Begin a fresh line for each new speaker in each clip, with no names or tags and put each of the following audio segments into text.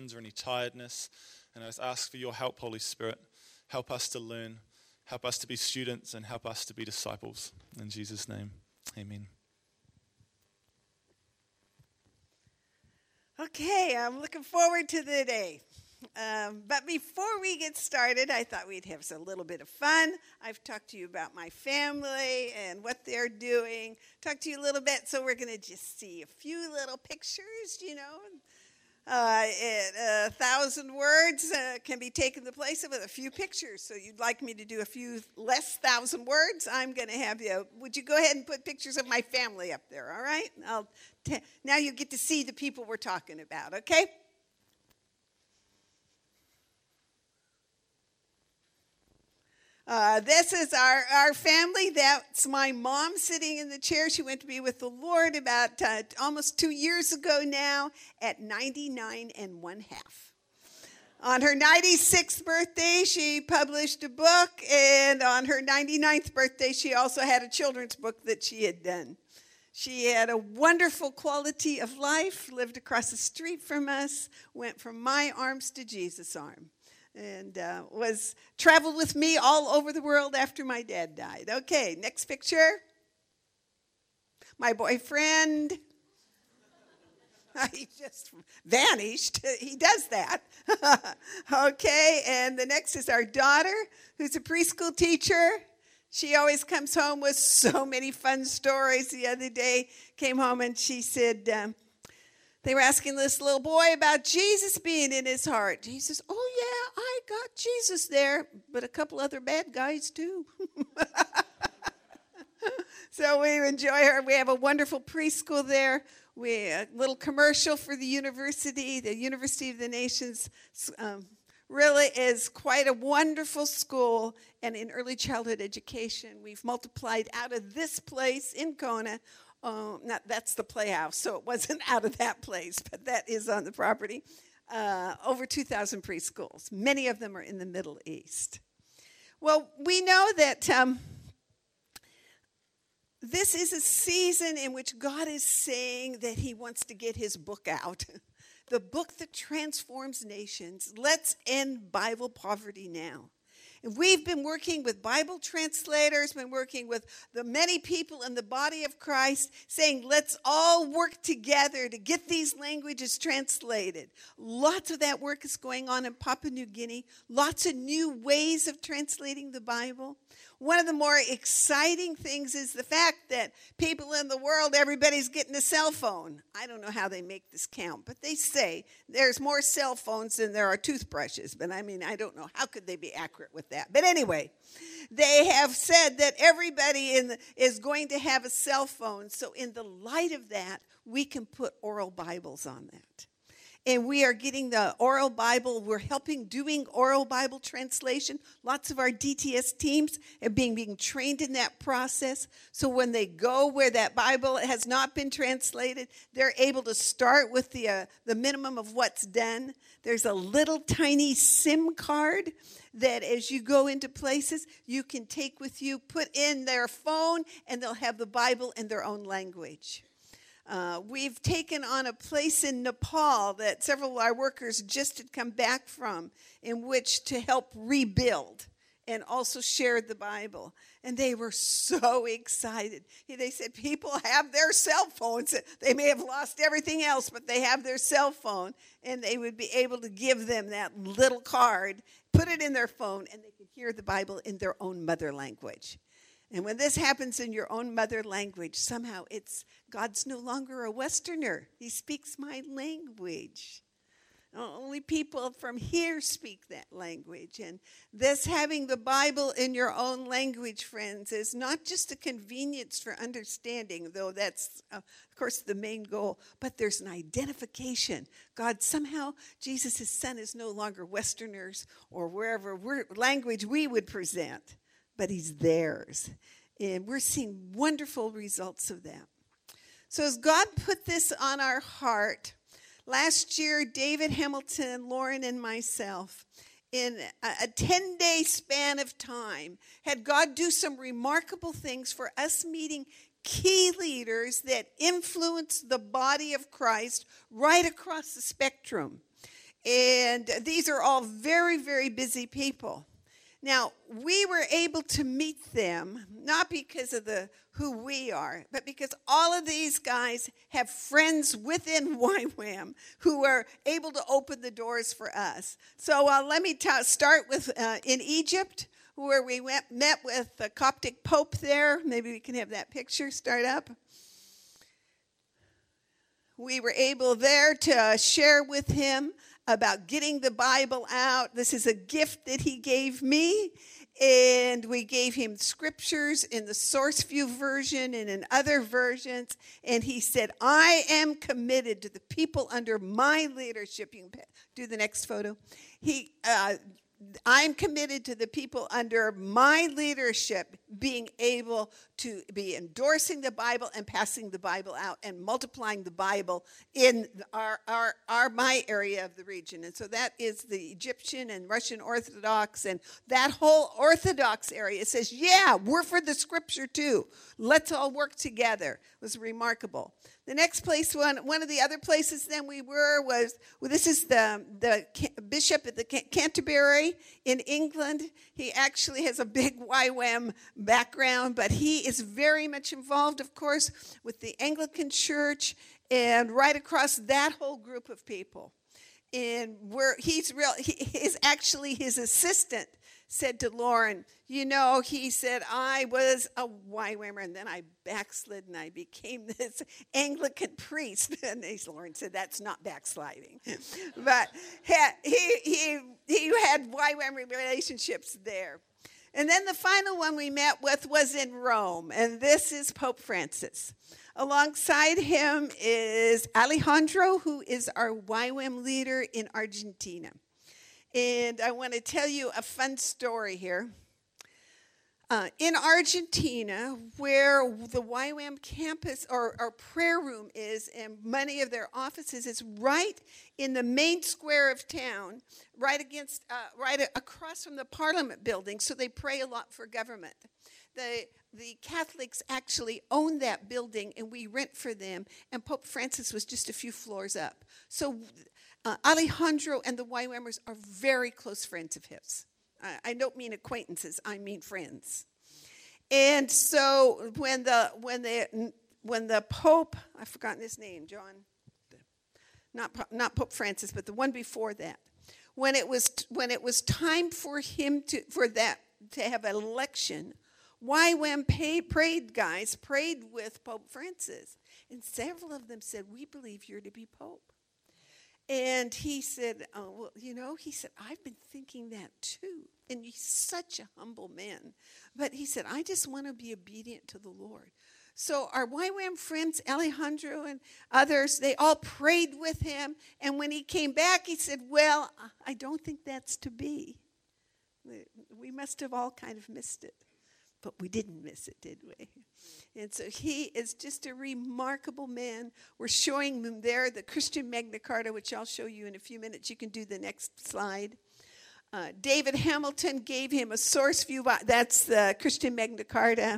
distractions or any tiredness. And I just ask for your help, Holy Spirit. Help us to learn, help us to be students, and help us to be disciples. In Jesus' name, amen.
Okay, I'm looking forward to the day. But before we get started, I thought we'd have a little bit of fun. I've talked to you about my family and what they're doing. Talked to you a little bit, so we're going to just see a few little pictures, 1,000 words can be taken the place of a few pictures. So you'd like me to do a few less 1,000 words? I'm going to have you. Would you go ahead and put pictures of my family up there, all right? Now you get to see the people we're talking about, okay? This is our family. That's my mom sitting in the chair. She went to be with the Lord about almost 2 years ago now at 99 1/2. On her 96th birthday, she published a book, and on her 99th birthday, she also had a children's book that she had done. She had a wonderful quality of life, lived across the street from us, went from my arms to Jesus' arm. And was traveled with me all over the world after my dad died. Okay, next picture. My boyfriend. He just vanished. He does that. Okay, and the next is our daughter, who's a preschool teacher. She always comes home with so many fun stories. The other day, came home and she said, they were asking this little boy about Jesus being in his heart. He says, oh, yeah, I got Jesus there, but a couple other bad guys, too. So we enjoy her. We have a wonderful preschool there. A little commercial for the University of the Nations. Really is quite a wonderful school, and in early childhood education, we've multiplied out of this place in Kona. That's the Playhouse, so it wasn't out of that place, but that is on the property. Over 2,000 preschools. Many of them are in the Middle East. Well, we know that this is a season in which God is saying that he wants to get his book out. The book that transforms nations. Let's end Bible poverty now. And we've been working with Bible translators, been working with the many people in the body of Christ, saying let's all work together to get these languages translated. Lots of that work is going on in Papua New Guinea. Lots of new ways of translating the Bible. One of the more exciting things is the fact that people in the world, everybody's getting a cell phone. I don't know how they make this count, but they say there's more cell phones than there are toothbrushes. But I don't know. How could they be accurate with that? But anyway, they have said that everybody is going to have a cell phone. So in the light of that, we can put oral Bibles on that. And we are getting the oral Bible. We're helping doing oral Bible translation. Lots of our DTS teams are being trained in that process. So when they go where that Bible has not been translated, they're able to start with the minimum of what's done. There's a little tiny SIM card that as you go into places, you can take with you, put in their phone, and they'll have the Bible in their own language. We've taken on a place in Nepal that several of our workers just had come back from, in which to help rebuild and also shared the Bible. And they were so excited. They said people have their cell phones. They may have lost everything else, but they have their cell phone, and they would be able to give them that little card, put it in their phone, and they could hear the Bible in their own mother language. And when this happens in your own mother language, somehow God's no longer a Westerner. He speaks my language. Only people from here speak that language. And this having the Bible in your own language, friends, is not just a convenience for understanding, though that's, of course, the main goal, but there's an identification. Jesus' son is no longer Westerners or wherever language we would present, but he's theirs. And we're seeing wonderful results of that. So as God put this on our heart, last year, David Hamilton, Lauren, and myself, in a 10-day span of time, had God do some remarkable things for us meeting key leaders that influence the body of Christ right across the spectrum. And these are all very, very busy people. Now, we were able to meet them, not because of who we are, but because all of these guys have friends within YWAM who are able to open the doors for us. So let me start with in Egypt, where we met with the Coptic Pope there. Maybe we can have that picture start up. We were able there to share with him about getting the Bible out. This is a gift that he gave me, and we gave him scriptures in the SourceView version and in other versions, and he said, I am committed to the people under my leadership. You can do the next photo. I'm committed to the people under my leadership being able to be endorsing the Bible and passing the Bible out and multiplying the Bible in my area of the region. And so that is the Egyptian and Russian Orthodox, and that whole Orthodox area says, yeah, we're for the scripture too. Let's all work together. It was remarkable. The next place, one of the other places then we were was, this is the Bishop of the Canterbury in England. He actually has a big YWAM background, but he is very much involved, of course, with the Anglican Church and right across that whole group of people. And his assistant said to Lauren, he said, I was a YWAMer, and then I backslid, and I became this Anglican priest. And Lauren said, that's not backsliding. But he had YWAM relationships there. And then the final one we met with was in Rome, and this is Pope Francis. Alongside him is Alejandro, who is our YWAM leader in Argentina. And I want to tell you a fun story here. In Argentina, where the YWAM campus or prayer room is, and many of their offices is right in the main square of town, right across from the Parliament building. So they pray a lot for government. The Catholics actually own that building, and we rent for them. And Pope Francis was just a few floors up. So Alejandro and the YWAMers are very close friends of his. I don't mean acquaintances, I mean friends. And so when the Pope, I've forgotten his name, John, not Pope Francis, but the one before that, when it was time for him to have an election, YWAM prayed with Pope Francis, and several of them said, we believe you're to be Pope. And he said, I've been thinking that too. And he's such a humble man. But he said, I just want to be obedient to the Lord. So our YWAM friends, Alejandro and others, they all prayed with him. And when he came back, he said, well, I don't think that's to be. We must have all kind of missed it. But we didn't miss it, did we? And so he is just a remarkable man. We're showing him there the Christian Magna Carta, which I'll show you in a few minutes. You can do the next slide. David Hamilton gave him a SourceView. That's the Christian Magna Carta.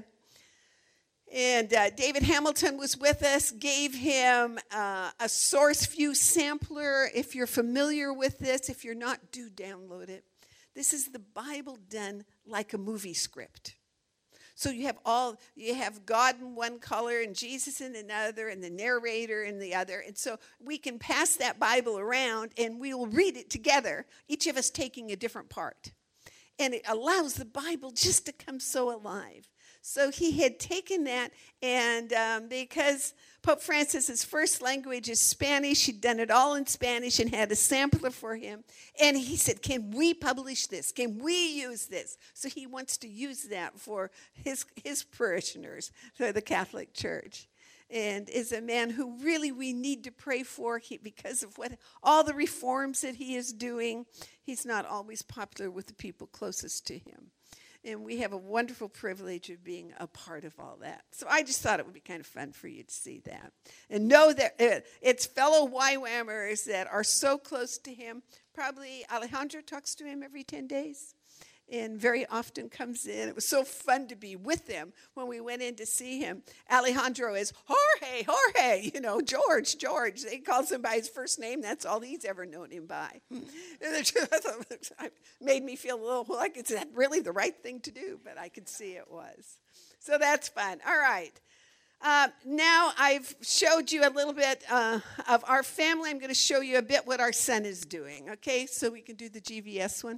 And David Hamilton was with us, gave him a SourceView sampler. If you're familiar with this, if you're not, do download it. This is the Bible done like a movie script. So you have God in one color and Jesus in another and the narrator in the other. And so we can pass that Bible around and we will read it together, each of us taking a different part. And it allows the Bible just to come so alive. So he had taken that, and because Pope Francis's first language is Spanish, he'd done it all in Spanish and had a sampler for him. And he said, can we publish this? Can we use this? So he wants to use that for his parishioners, for the Catholic Church. And is a man who really we need to pray for because of all the reforms that he is doing. He's not always popular with the people closest to him. And we have a wonderful privilege of being a part of all that. So I just thought it would be kind of fun for you to see that. And know that it's fellow YWAMers that are so close to him. Probably Alejandro talks to him every 10 days. and very often comes in. It was so fun to be with them when we went in to see him. Alejandro is Jorge, George. They calls him by his first name. That's all he's ever known him by. It made me feel a little like, is that really the right thing to do? But I could see it was. So that's fun. All right. Now I've showed you a little bit of our family. I'm going to show you a bit what our son is doing. Okay, so we can do the GVS one.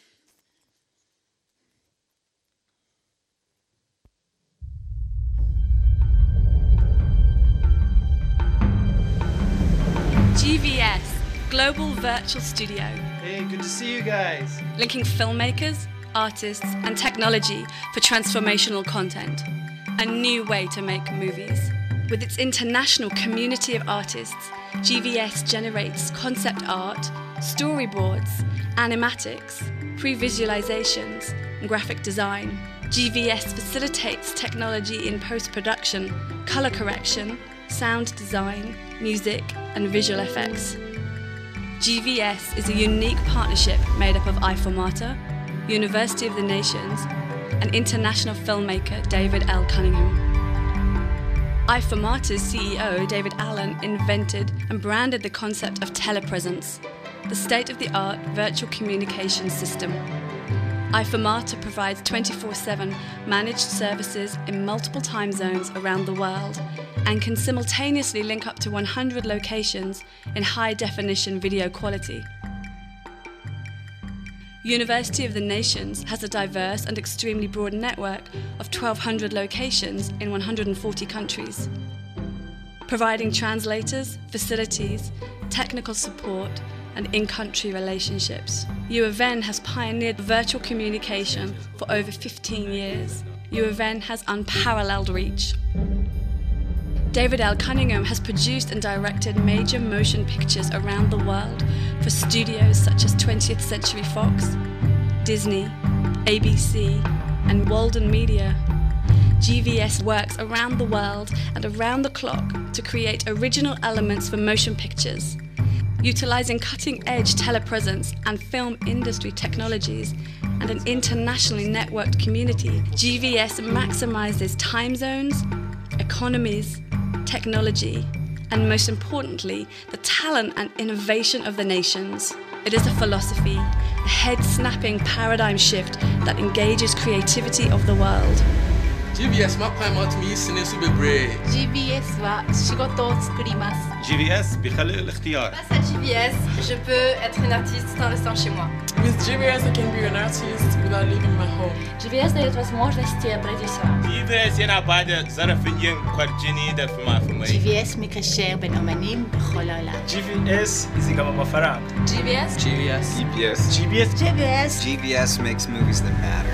GVS, Global Virtual Studio.
Hey, good to see you guys.
Linking filmmakers, artists, and technology for transformational content. A new way to make movies. With its international community of artists, GVS generates concept art, storyboards, animatics, pre-visualizations, and graphic design. GVS facilitates technology in post-production, color correction, sound design, music, and visual effects. GVS is a unique partnership made up of iFormata, University of the Nations, and international filmmaker David L. Cunningham. iFormata's CEO, David Allen, invented and branded the concept of telepresence, the state-of-the-art virtual communication system. iFormata provides 24/7 managed services in multiple time zones around the world and can simultaneously link up to 100 locations in high-definition video quality. University of the Nations has a diverse and extremely broad network of 1,200 locations in 140 countries, providing translators, facilities, technical support, and in-country relationships. UofN has pioneered virtual communication for over 15 years. UofN has unparalleled reach. David L. Cunningham has produced and directed major motion pictures around the world for studios such as 20th Century Fox, Disney, ABC, and Walden Media. GVS works around the world and around the clock to create original elements for motion pictures. Utilizing cutting-edge telepresence and film industry technologies and an internationally networked community, GVS maximizes time zones, economies, technology, and most importantly, the talent and innovation of the nations. It is a philosophy, a head-snapping paradigm shift that engages creativity of the world.
GVS はパイマートミースネスベブレ
GVS は仕事を作ります
GVS بيخلق الاختيار.
Grâce à GVS, je peux être une artiste en restant chez moi.
With GVS, I can be an artist without leaving my home.
GVS дает возможность продюсера.
GVS يلعب بعد ظرفيا جديدة في مفهومي.
GVS מקשר בין אומנים בכל העולם.
GVS זה גם המפרק.
GVS
GVS makes movies that matter.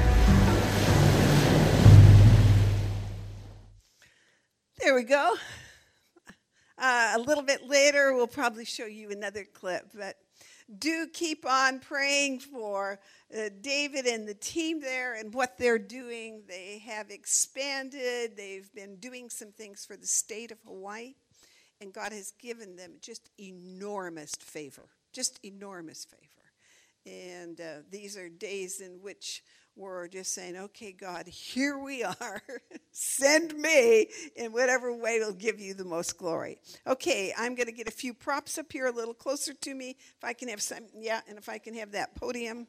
There we go. A little bit later, we'll probably show you another clip. But do keep on praying for David and the team there and what they're doing. They have expanded. They've been doing some things for the state of Hawaii. And God has given them just enormous favor. Just enormous favor. And these are days in which we're just saying, okay, God, here we are. Send me in whatever way will give you the most glory. Okay, I'm going to get a few props up here a little closer to me. If I can have some, and if I can have that podium.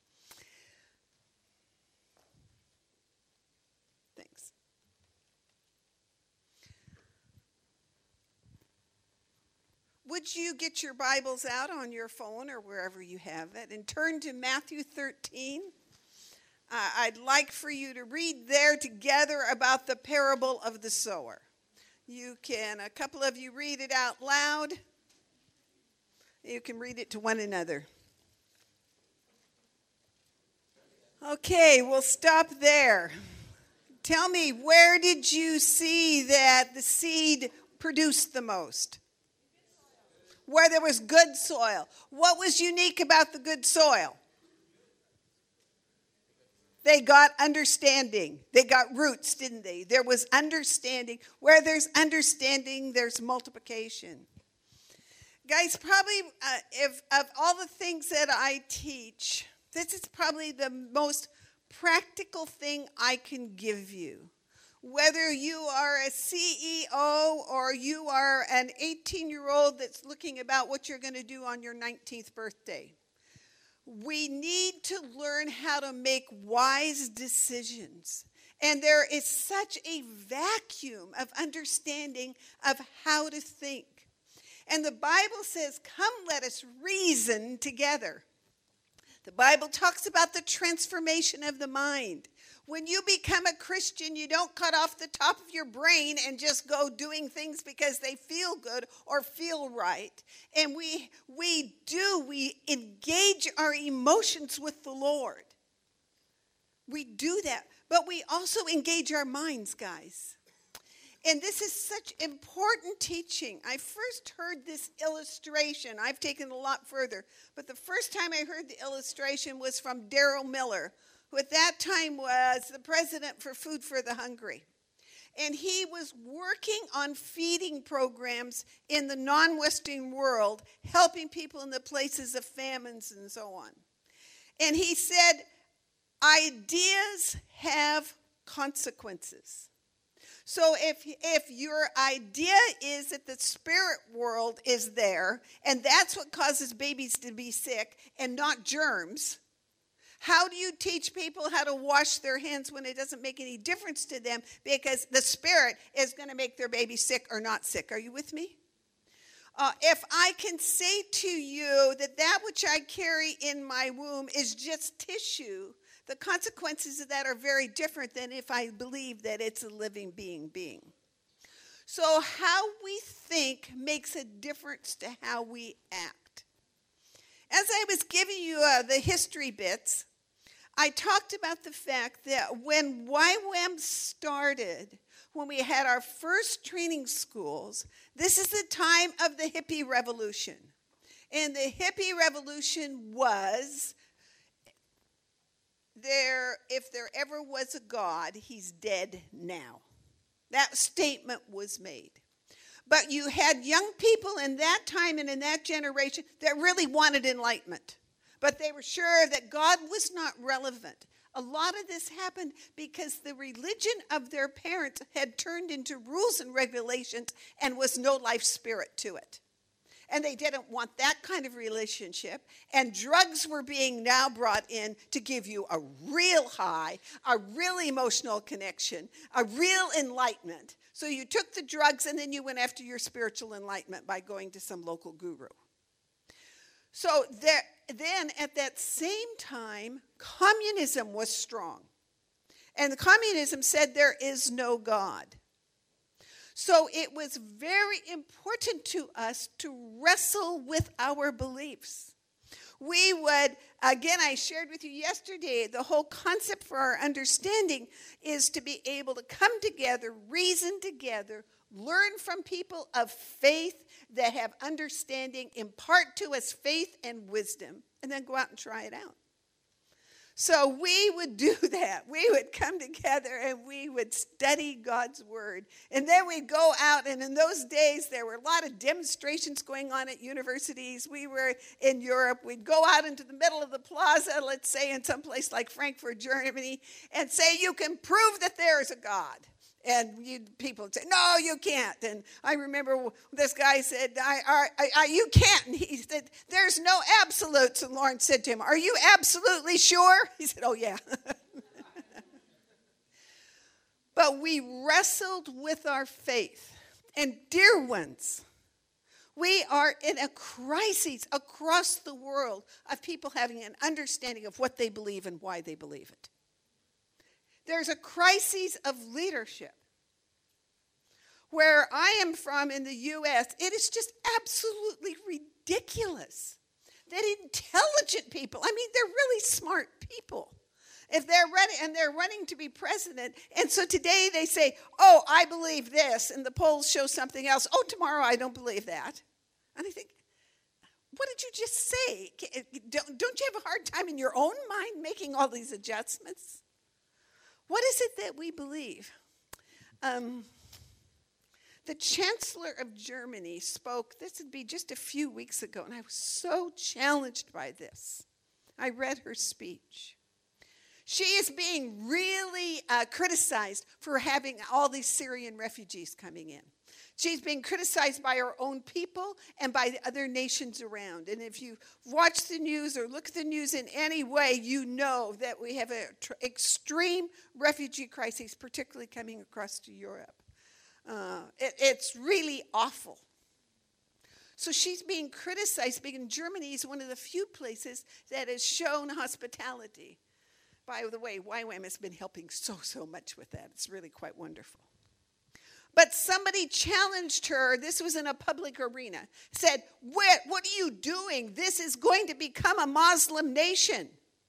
Thanks. Would you get your Bibles out on your phone or wherever you have it and turn to Matthew 13? I'd like for you to read there together about the parable of the sower. You can, a couple of you read it out loud. You can read it to one another. Okay, we'll stop there. Tell me, where did you see that the seed produced the most? Where there was good soil. What was unique about the good soil? They got understanding. They got roots, didn't they? There was understanding. Where there's understanding, there's multiplication. Guys, probably if of all the things that I teach, This is probably the most practical thing I can give you. Whether you are a CEO or you are an 18-year-old that's looking about what you're going to do on your 19th birthday, we need to learn how to make wise decisions. And there is such a vacuum of understanding of how to think. And the Bible says, come, let us reason together. The Bible talks about the transformation of the mind. When you become a Christian, you don't cut off the top of your brain and just go doing things because they feel good or feel right. And we engage our emotions with the Lord. We do that. But we also engage our minds, guys. And this is such important teaching. I first heard this illustration. I've taken it a lot further. But the first time I heard the illustration was from Daryl Miller, who at that time was the president for Food for the Hungry. And he was working on feeding programs in the non-Western world, helping people in the places of famines and so on. And he said, ideas have consequences. So if your idea is that the spirit world is there, and that's what causes babies to be sick and not germs, how do you teach people how to wash their hands when it doesn't make any difference to them because the spirit is going to make their baby sick or not sick? Are you with me? If I can say to you that which I carry in my womb is just tissue, the consequences of that are very different than if I believe that it's a living being. So how we think makes a difference to how we act. As I was giving you the history bits, I talked about the fact that when YWAM started, when we had our first training schools, this is the time of the hippie revolution. And the hippie revolution was, if there ever was a God, he's dead now. That statement was made. But you had young people in that time and in that generation that really wanted enlightenment. But they were sure that God was not relevant. A lot of this happened because the religion of their parents had turned into rules and regulations and was no life spirit to it. And they didn't want that kind of relationship. And drugs were being now brought in to give you a real high, a real emotional connection, a real enlightenment. So you took the drugs and then you went after your spiritual enlightenment by going to some local guru. So then at that same time, communism was strong. And the communism said there is no God. So it was very important to us to wrestle with our beliefs. We would, again, I shared with you yesterday, the whole concept for our understanding is to be able to come together, reason together, learn from people of faith that have understanding, impart to us faith and wisdom, and then go out and try it out. So we would do that. We would come together and we would study God's word. And then we'd go out, and in those days there were a lot of demonstrations going on at universities. We were in Europe. We'd go out into the middle of the plaza, let's say in some place like Frankfurt, Germany, and say, you can prove that there is a God. And people would say, no, you can't. And I remember this guy said, you can't. And he said, there's no absolutes. And Lawrence said to him, are you absolutely sure? He said, oh, yeah. But we wrestled with our faith. And dear ones, we are in a crisis across the world of people having an understanding of what they believe and why they believe it. There's a crisis of leadership. Where I am from in the U.S., it is just absolutely ridiculous that intelligent people, I mean, they're really smart people, if they're ready and they're running to be president, and so today they say, oh, I believe this, and the polls show something else. Oh, tomorrow I don't believe that. And I think, what did you just say? Don't you have a hard time in your own mind making all these adjustments? What is it that we believe? The Chancellor of Germany spoke, this would be just a few weeks ago, and I was so challenged by this. I read her speech. She is being really criticized for having all these Syrian refugees coming in. She's being criticized by her own people and by the other nations around. And if you watch the news or look at the news in any way, you know that we have an extreme refugee crisis, particularly coming across to Europe. It's really awful. So she's being criticized because Germany is one of the few places that has shown hospitality. By the way, YWAM has been helping so much with that. It's really quite wonderful. But somebody challenged her. This was in a public arena. Said, what are you doing? This is going to become a Muslim nation.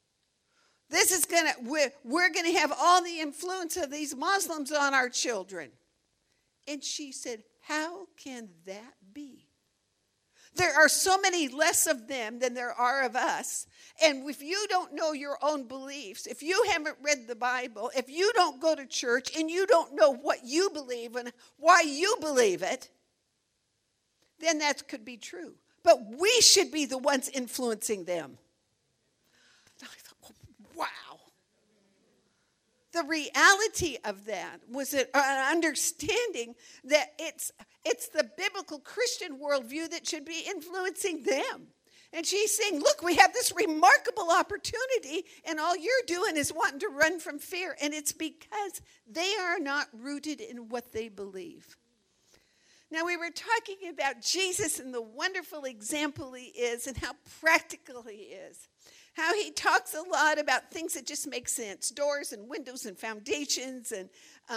We're going to have all the influence of these Muslims on our children. And she said, how can that be? There are so many less of them than there are of us. And if you don't know your own beliefs, if you haven't read the Bible, if you don't go to church and you don't know what you believe and why you believe it, then that could be true. But we should be the ones influencing them. I thought, wow. The reality of that was an understanding that it's the biblical Christian worldview that should be influencing them. And she's saying, look, we have this remarkable opportunity, and all you're doing is wanting to run from fear. And it's because they are not rooted in what they believe. Now, we were talking about Jesus and the wonderful example he is and how practical he is. How he talks a lot about things that just make sense. Doors and windows and foundations and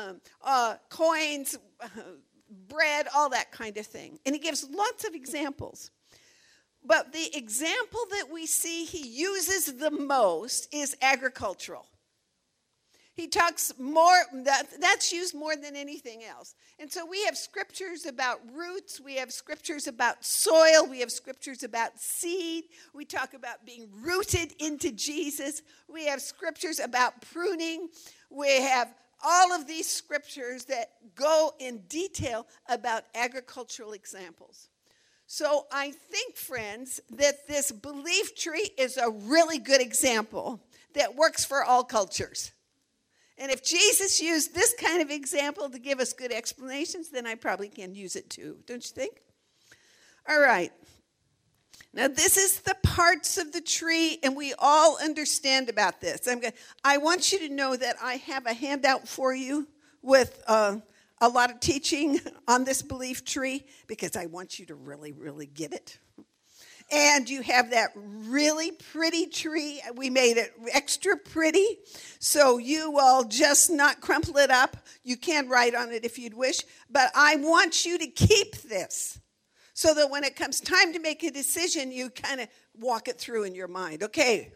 coins, bread, all that kind of thing. And he gives lots of examples. But the example that we see he uses the most is agricultural. He talks more, that's used more than anything else. And so we have scriptures about roots, we have scriptures about soil, we have scriptures about seed, we talk about being rooted into Jesus, we have scriptures about pruning, we have all of these scriptures that go in detail about agricultural examples. So I think, friends, that this belief tree is a really good example that works for all cultures. And if Jesus used this kind of example to give us good explanations, then I probably can use it too, don't you think? All right. Now, this is the parts of the tree, and we all understand about this. I want you to know that I have a handout for you with a lot of teaching on this belief tree because I want you to really, really get it. And you have that really pretty tree. We made it extra pretty, so you will just not crumple it up. You can write on it if you'd wish, but I want you to keep this so that when it comes time to make a decision, you kind of walk it through in your mind. Okay.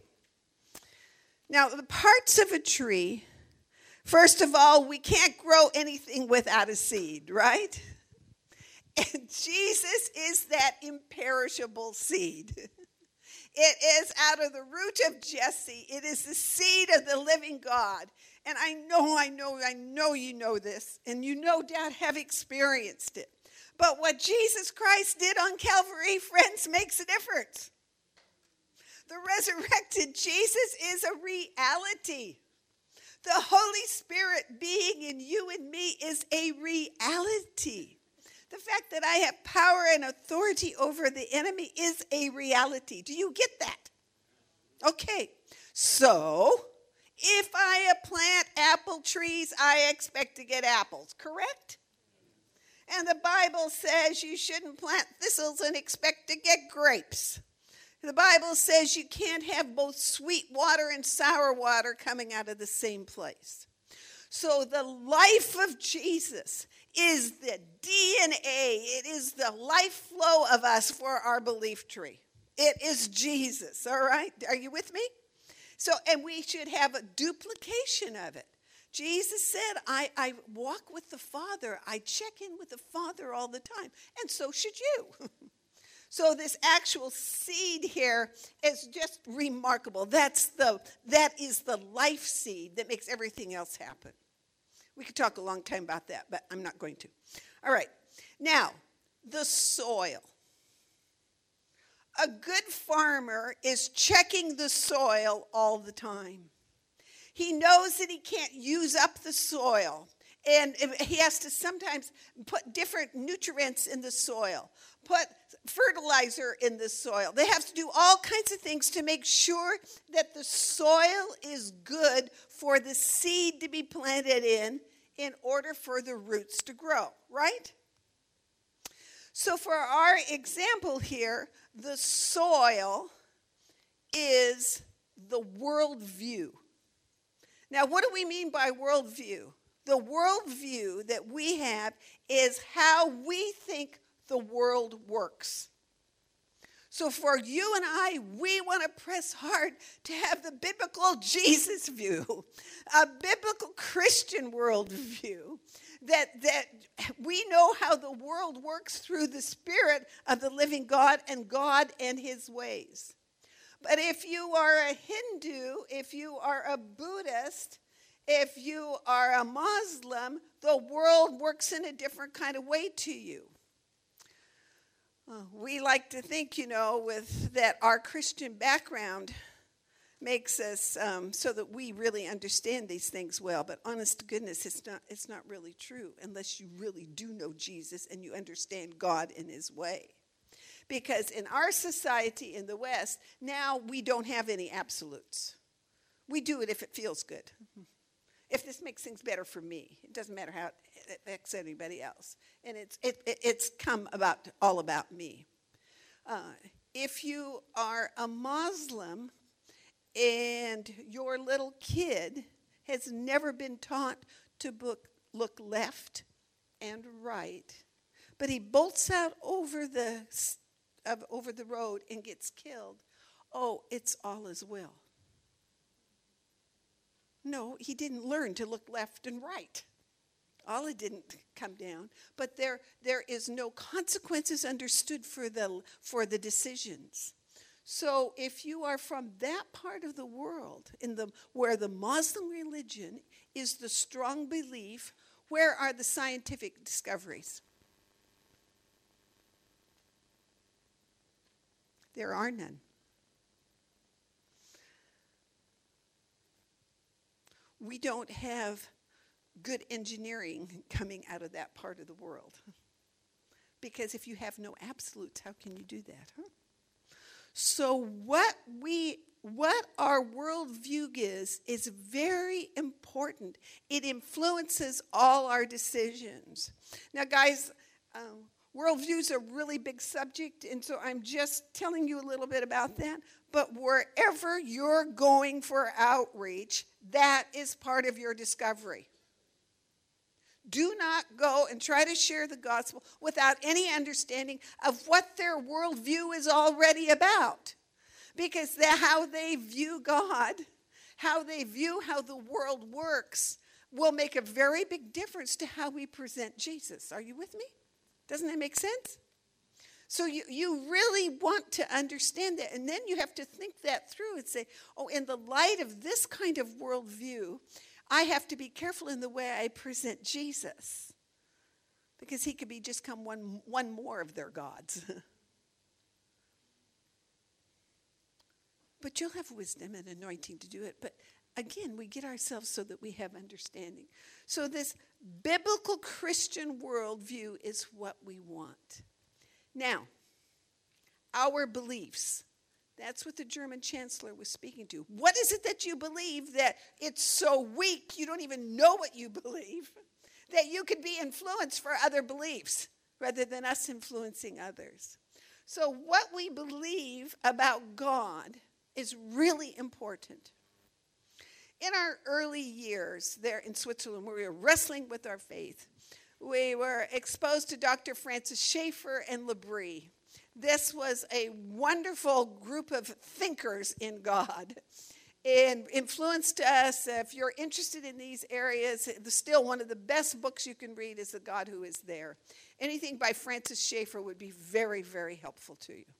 Now, the parts of a tree, first of all, we can't grow anything without a seed, right? And Jesus is that imperishable seed. It is out of the root of Jesse. It is the seed of the living God. And I know you know this, and you no doubt have experienced it. But what Jesus Christ did on Calvary, friends, makes a difference. The resurrected Jesus is a reality. The Holy Spirit being in you and me is a reality. The fact that I have power and authority over the enemy is a reality. Do you get that? Okay, so if I plant apple trees, I expect to get apples, correct? And the Bible says you shouldn't plant thistles and expect to get grapes. The Bible says you can't have both sweet water and sour water coming out of the same place. So the life of Jesus is the DNA. It is the life flow of us for our belief tree. It is Jesus, all right? Are you with me? So, and we should have a duplication of it. Jesus said, I walk with the Father. I check in with the Father all the time. And so should you. So this actual seed here is just remarkable. That is the life seed that makes everything else happen. We could talk a long time about that, but I'm not going to. All right. Now, the soil. A good farmer is checking the soil all the time. He knows that he can't use up the soil, and he has to sometimes put different nutrients in the soil, put fertilizer in the soil. They have to do all kinds of things to make sure that the soil is good for the seed to be planted in order for the roots to grow, right? So for our example here, the soil is the worldview. Now, what do we mean by worldview? The worldview that we have is how we think the world works. So for you and I, we want to press hard to have the biblical Jesus view, a biblical Christian worldview, that we know how the world works through the Spirit of the living God and his ways. But if you are a Hindu, if you are a Buddhist, if you are a Muslim, the world works in a different kind of way to you. We like to think, with that our Christian background makes us so that we really understand these things well. But honest to goodness, it's not really true unless you really do know Jesus and you understand God in his way. Because in our society in the West, now we don't have any absolutes. We do it if it feels good. If this makes things better for me, it doesn't matter how it affects anybody else. And it's come all about me. If you are a Muslim and your little kid has never been taught to look left and right, but he bolts out over the road and gets killed, it's all as well. No, he didn't learn to look left and right. Allah didn't come down, but there is no consequences understood for the decisions. So if you are from that part of the world where the Muslim religion is the strong belief, where are the scientific discoveries? There are none. We don't have good engineering coming out of that part of the world. Because if you have no absolutes, how can you do that? So what our worldview is very important. It influences all our decisions. Now, guys, worldview is a really big subject, and so I'm just telling you a little bit about that. But wherever you're going for outreach, that is part of your discovery. Do not go and try to share the gospel without any understanding of what their worldview is already about. Because how they view God, how they view how the world works, will make a very big difference to how we present Jesus. Are you with me? Doesn't that make sense? So you really want to understand that. And then you have to think that through and say, in the light of this kind of worldview, I have to be careful in the way I present Jesus. Because he could become one more of their gods. But you'll have wisdom and anointing to do it. But again, we get ourselves so that we have understanding. So this biblical Christian worldview is what we want. Now, our beliefs. That's what the German chancellor was speaking to. What is it that you believe that it's so weak you don't even know what you believe, that you could be influenced for other beliefs rather than us influencing others? So what we believe about God is really important. In our early years there in Switzerland, where we were wrestling with our faith, we were exposed to Dr. Francis Schaeffer and L'Abri. This was a wonderful group of thinkers in God and influenced us. If you're interested in these areas, still one of the best books you can read is The God Who Is There. Anything by Francis Schaeffer would be very, very helpful to you.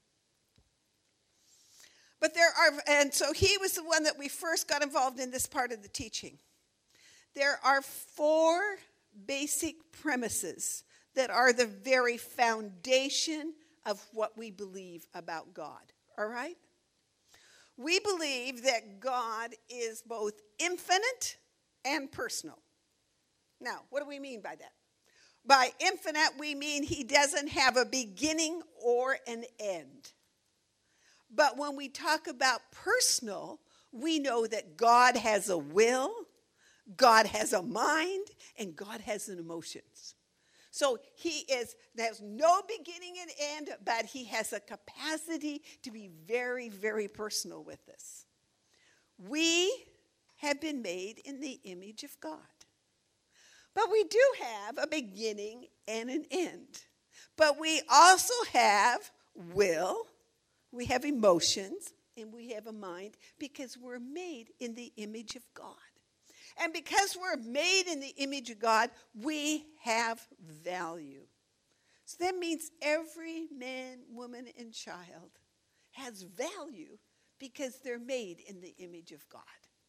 And so he was the one that we first got involved in this part of the teaching. There are 4 basic premises that are the very foundation of what we believe about God, all right? We believe that God is both infinite and personal. Now, what do we mean by that? By infinite, we mean he doesn't have a beginning or an end. But when we talk about personal, we know that God has a will, God has a mind, and God has an emotions. So there's no beginning and end, but he has a capacity to be very, very personal with us. We have been made in the image of God. But we do have a beginning and an end. But we also have will, we have emotions, and we have a mind because we're made in the image of God. And because we're made in the image of God, we have value. So that means every man, woman, and child has value because they're made in the image of God.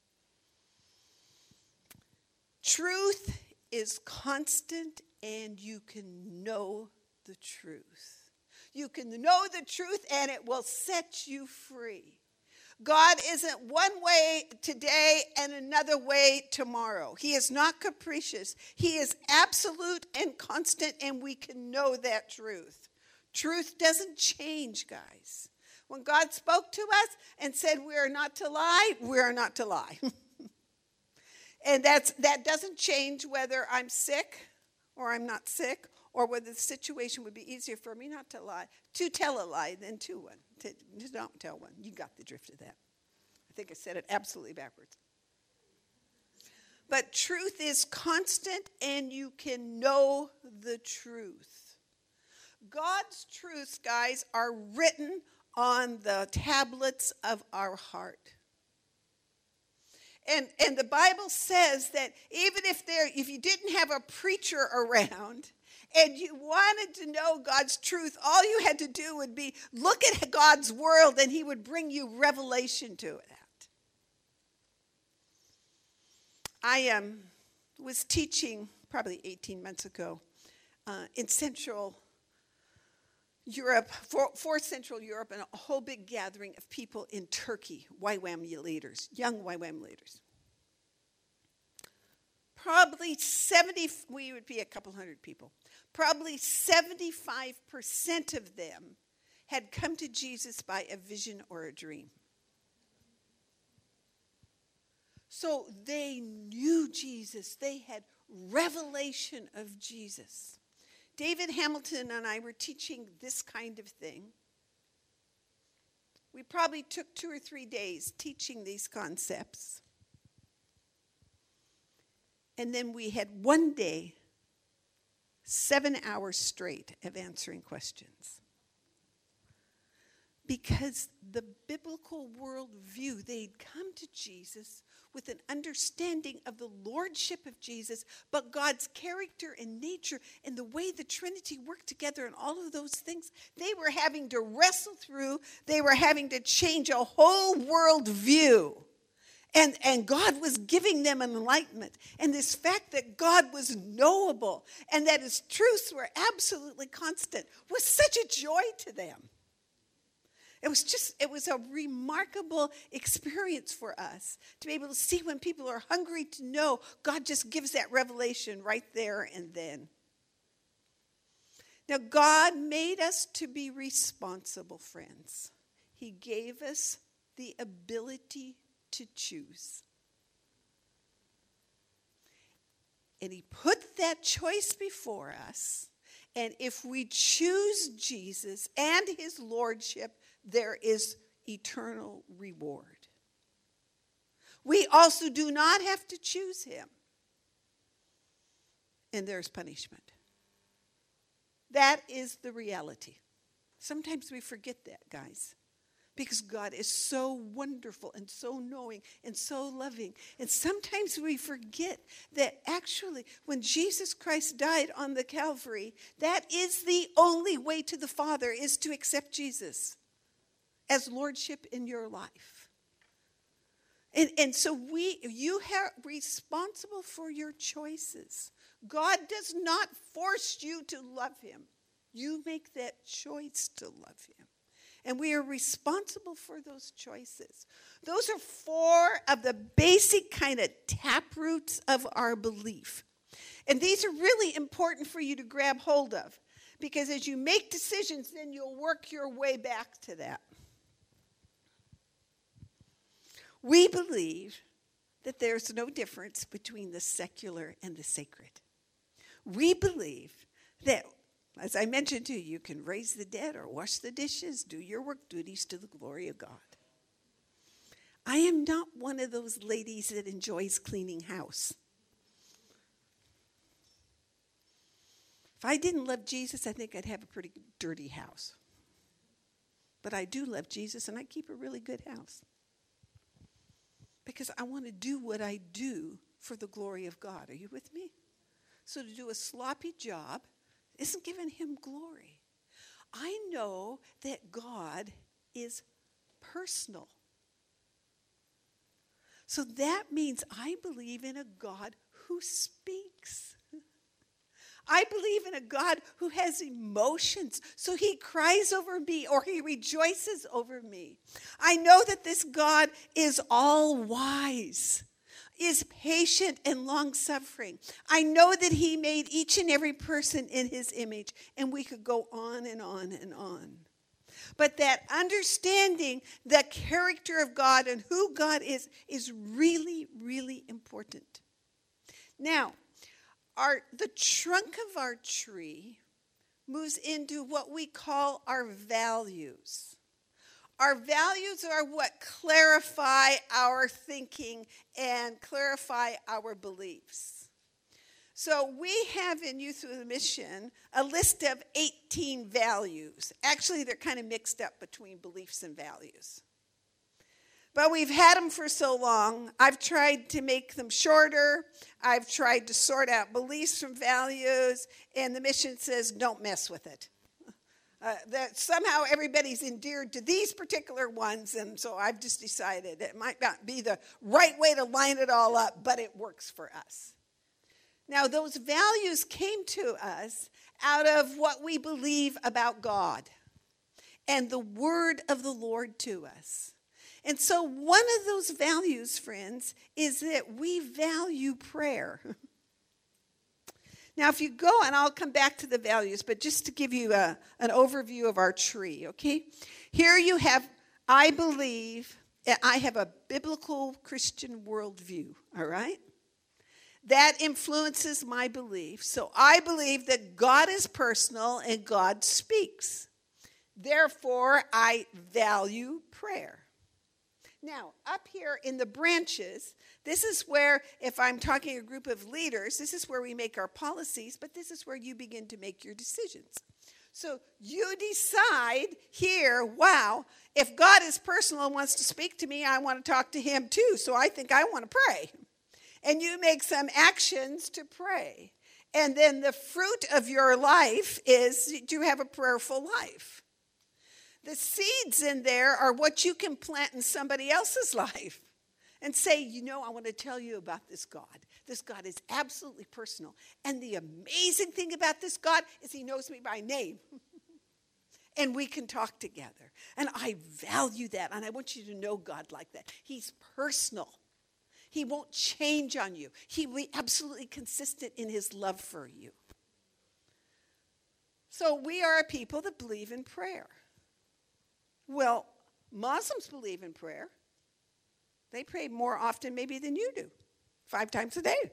Truth is constant, and you can know the truth. You can know the truth, and it will set you free. God isn't one way today and another way tomorrow. He is not capricious. He is absolute and constant, and we can know that truth. Truth doesn't change, guys. When God spoke to us and said we are not to lie, we are not to lie. And that doesn't change whether I'm sick or I'm not sick, or whether the situation would be easier for me not to lie, to tell a lie than to one. To don't tell one. You got the drift of that. I think I said it absolutely backwards. But truth is constant, and you can know the truth. God's truths, guys, are written on the tablets of our heart. And the Bible says that even if you didn't have a preacher around and you wanted to know God's truth, all you had to do would be look at God's world, and he would bring you revelation to that. I was teaching probably 18 months ago in Central Europe, for Central Europe, and a whole big gathering of people in Turkey, YWAM leaders, young YWAM leaders. Probably we would be a couple hundred people. Probably 75% of them had come to Jesus by a vision or a dream. So they knew Jesus. They had revelation of Jesus. David Hamilton and I were teaching this kind of thing. We probably took 2 or 3 days teaching these concepts. And then we had one day, 7 hours straight of answering questions. Because the biblical worldview, they'd come to Jesus with an understanding of the lordship of Jesus, but God's character and nature and the way the Trinity worked together and all of those things, they were having to wrestle through. They were having to change a whole worldview. And God was giving them enlightenment. And this fact that God was knowable and that his truths were absolutely constant was such a joy to them. It was a remarkable experience for us to be able to see when people are hungry to know, God just gives that revelation right there and then. Now, God made us to be responsible, friends. He gave us the ability to choose. And he put that choice before us. And if we choose Jesus and his lordship, there is eternal reward. We also do not have to choose him. And there's punishment. That is the reality. Sometimes we forget that, guys. Because God is so wonderful and so knowing and so loving. And sometimes we forget that actually when Jesus Christ died on the Calvary, that is the only way to the Father, is to accept Jesus as lordship in your life. And so you are responsible for your choices. God does not force you to love him. You make that choice to love him. And we are responsible for those choices. Those are 4 of the basic kind of taproots of our belief. And these are really important for you to grab hold of. Because as you make decisions, then you'll work your way back to that. We believe that there's no difference between the secular and the sacred. We believe that, as I mentioned to you, you can raise the dead or wash the dishes, do your work duties to the glory of God. I am not one of those ladies that enjoys cleaning house. If I didn't love Jesus, I think I'd have a pretty dirty house. But I do love Jesus, and I keep a really good house. Because I want to do what I do for the glory of God. Are you with me? So to do a sloppy job isn't giving him glory. I know that God is personal. So that means I believe in a God who speaks. I believe in a God who has emotions, so he cries over me or he rejoices over me. I know that this God is all wise, is patient and long-suffering. I know that he made each and every person in his image, and we could go on and on and on. But that understanding the character of God and who God is really, really important. Now, the trunk of our tree moves into what we call our values. Our values are what clarify our thinking and clarify our beliefs. So we have in Youth with a Mission a list of 18 values. Actually, they're kind of mixed up between beliefs and values. But we've had them for so long. I've tried to make them shorter. I've tried to sort out beliefs from values. And the mission says, don't mess with it. That somehow everybody's endeared to these particular ones. And so I've just decided it might not be the right way to line it all up, but it works for us. Now, those values came to us out of what we believe about God and the word of the Lord to us. And so one of those values, friends, is that we value prayer. Now, if you go, and I'll come back to the values, but just to give you an overview of our tree, okay? Here you have, I believe, I have a biblical Christian worldview, all right? That influences my belief. So I believe that God is personal and God speaks. Therefore, I value prayer. Now, up here in the branches, this is where, if I'm talking a group of leaders, this is where we make our policies, but this is where you begin to make your decisions. So you decide here, wow, if God is personal and wants to speak to me, I want to talk to him too, so I think I want to pray. And you make some actions to pray. And then the fruit of your life is to have a prayerful life. The seeds in there are what you can plant in somebody else's life and say, I want to tell you about this God. This God is absolutely personal. And the amazing thing about this God is he knows me by name. And we can talk together. And I value that. And I want you to know God like that. He's personal. He won't change on you. He will be absolutely consistent in his love for you. So we are a people that believe in prayer. Well, Muslims believe in prayer. They pray more often maybe than you do, 5 times a day.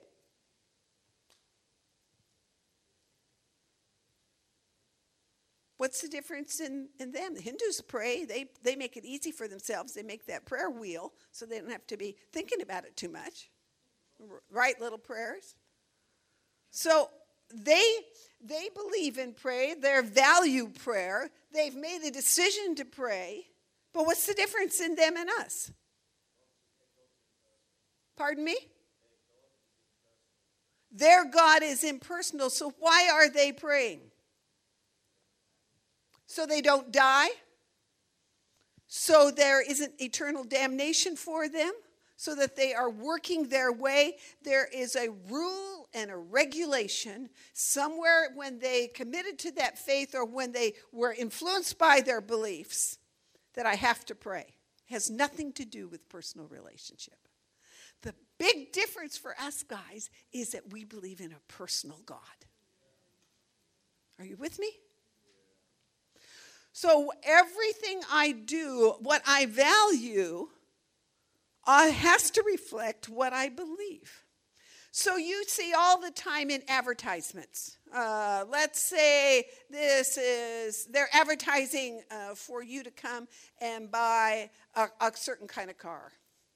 What's the difference in them? The Hindus pray. They make it easy for themselves. They make that prayer wheel so they don't have to be thinking about it too much. Write little prayers. So they believe in prayer. They value prayer. They've made a decision to pray. But what's the difference in them and us? Pardon me? Their God is impersonal. So why are they praying? So they don't die? So there isn't eternal damnation for them? so that they are working their way. There is a rule and a regulation somewhere when they committed to that faith or when they were influenced by their beliefs that I have to pray. It has nothing to do with personal relationship. The big difference for us guys is that we believe in a personal God. Are you with me? So everything I do, what I value, has to reflect what I believe. So you see all the time in advertisements. Let's say they're advertising for you to come and buy a certain kind of car.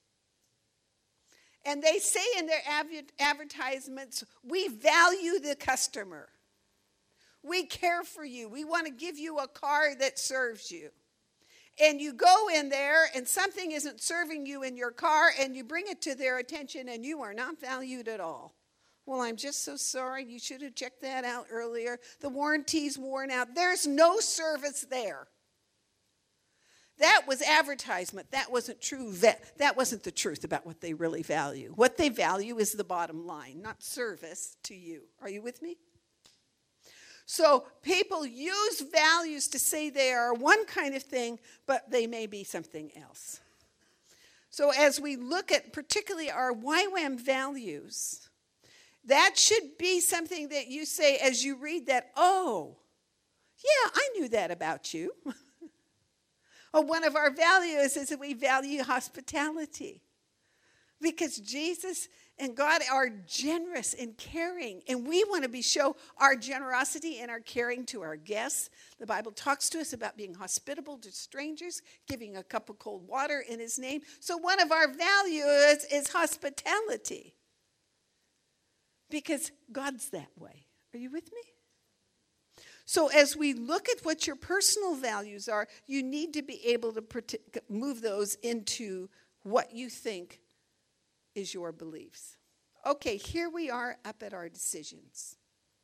And they say in their advertisements, we value the customer. We care for you. We want to give you a car that serves you. And you go in there and something isn't serving you in your car and you bring it to their attention and you are not valued at all. Well, I'm just so sorry. You should have checked that out earlier. The warranty's worn out. There's no service there. That was advertisement. That wasn't true. That wasn't the truth about what they really value. What they value is the bottom line, not service to you. Are you with me? So people use values to say they are one kind of thing, but they may be something else. So as we look at particularly our YWAM values, that should be something that you say as you read that, oh, yeah, I knew that about you. Oh, one of our values is that we value hospitality. Because Jesus and God are generous and caring, and we want to show our generosity and our caring to our guests. The Bible talks to us about being hospitable to strangers, giving a cup of cold water in his name. So one of our values is hospitality. Because God's that way. Are you with me? So as we look at what your personal values are, you need to be able to move those into what you think is your beliefs. Okay, here we are up at our decisions.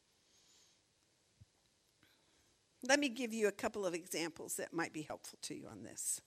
Let me give you a couple of examples that might be helpful to you on this.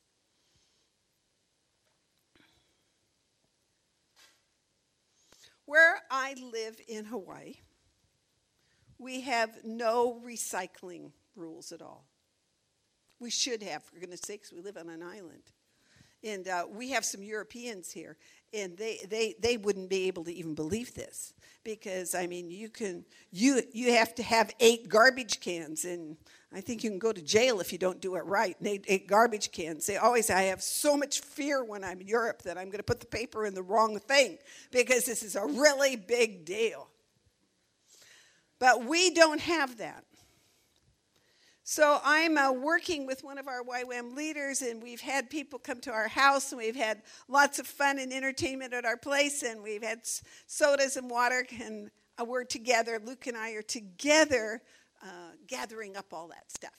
Where I live in Hawaii, we have no recycling rules at all. We should have, for goodness sakes, we live on an island. And we have some Europeans here, and they wouldn't be able to even believe this. Because, I mean, you have to have 8 garbage cans, and I think you can go to jail if you don't do it right. And 8 garbage cans. They always, I have so much fear when I'm in Europe that I'm going to put the paper in the wrong thing, because this is a really big deal. But we don't have that. So I'm working with one of our YWAM leaders, and we've had people come to our house, and we've had lots of fun and entertainment at our place, and we've had sodas and water, and we're together. Luke and I are together gathering up all that stuff.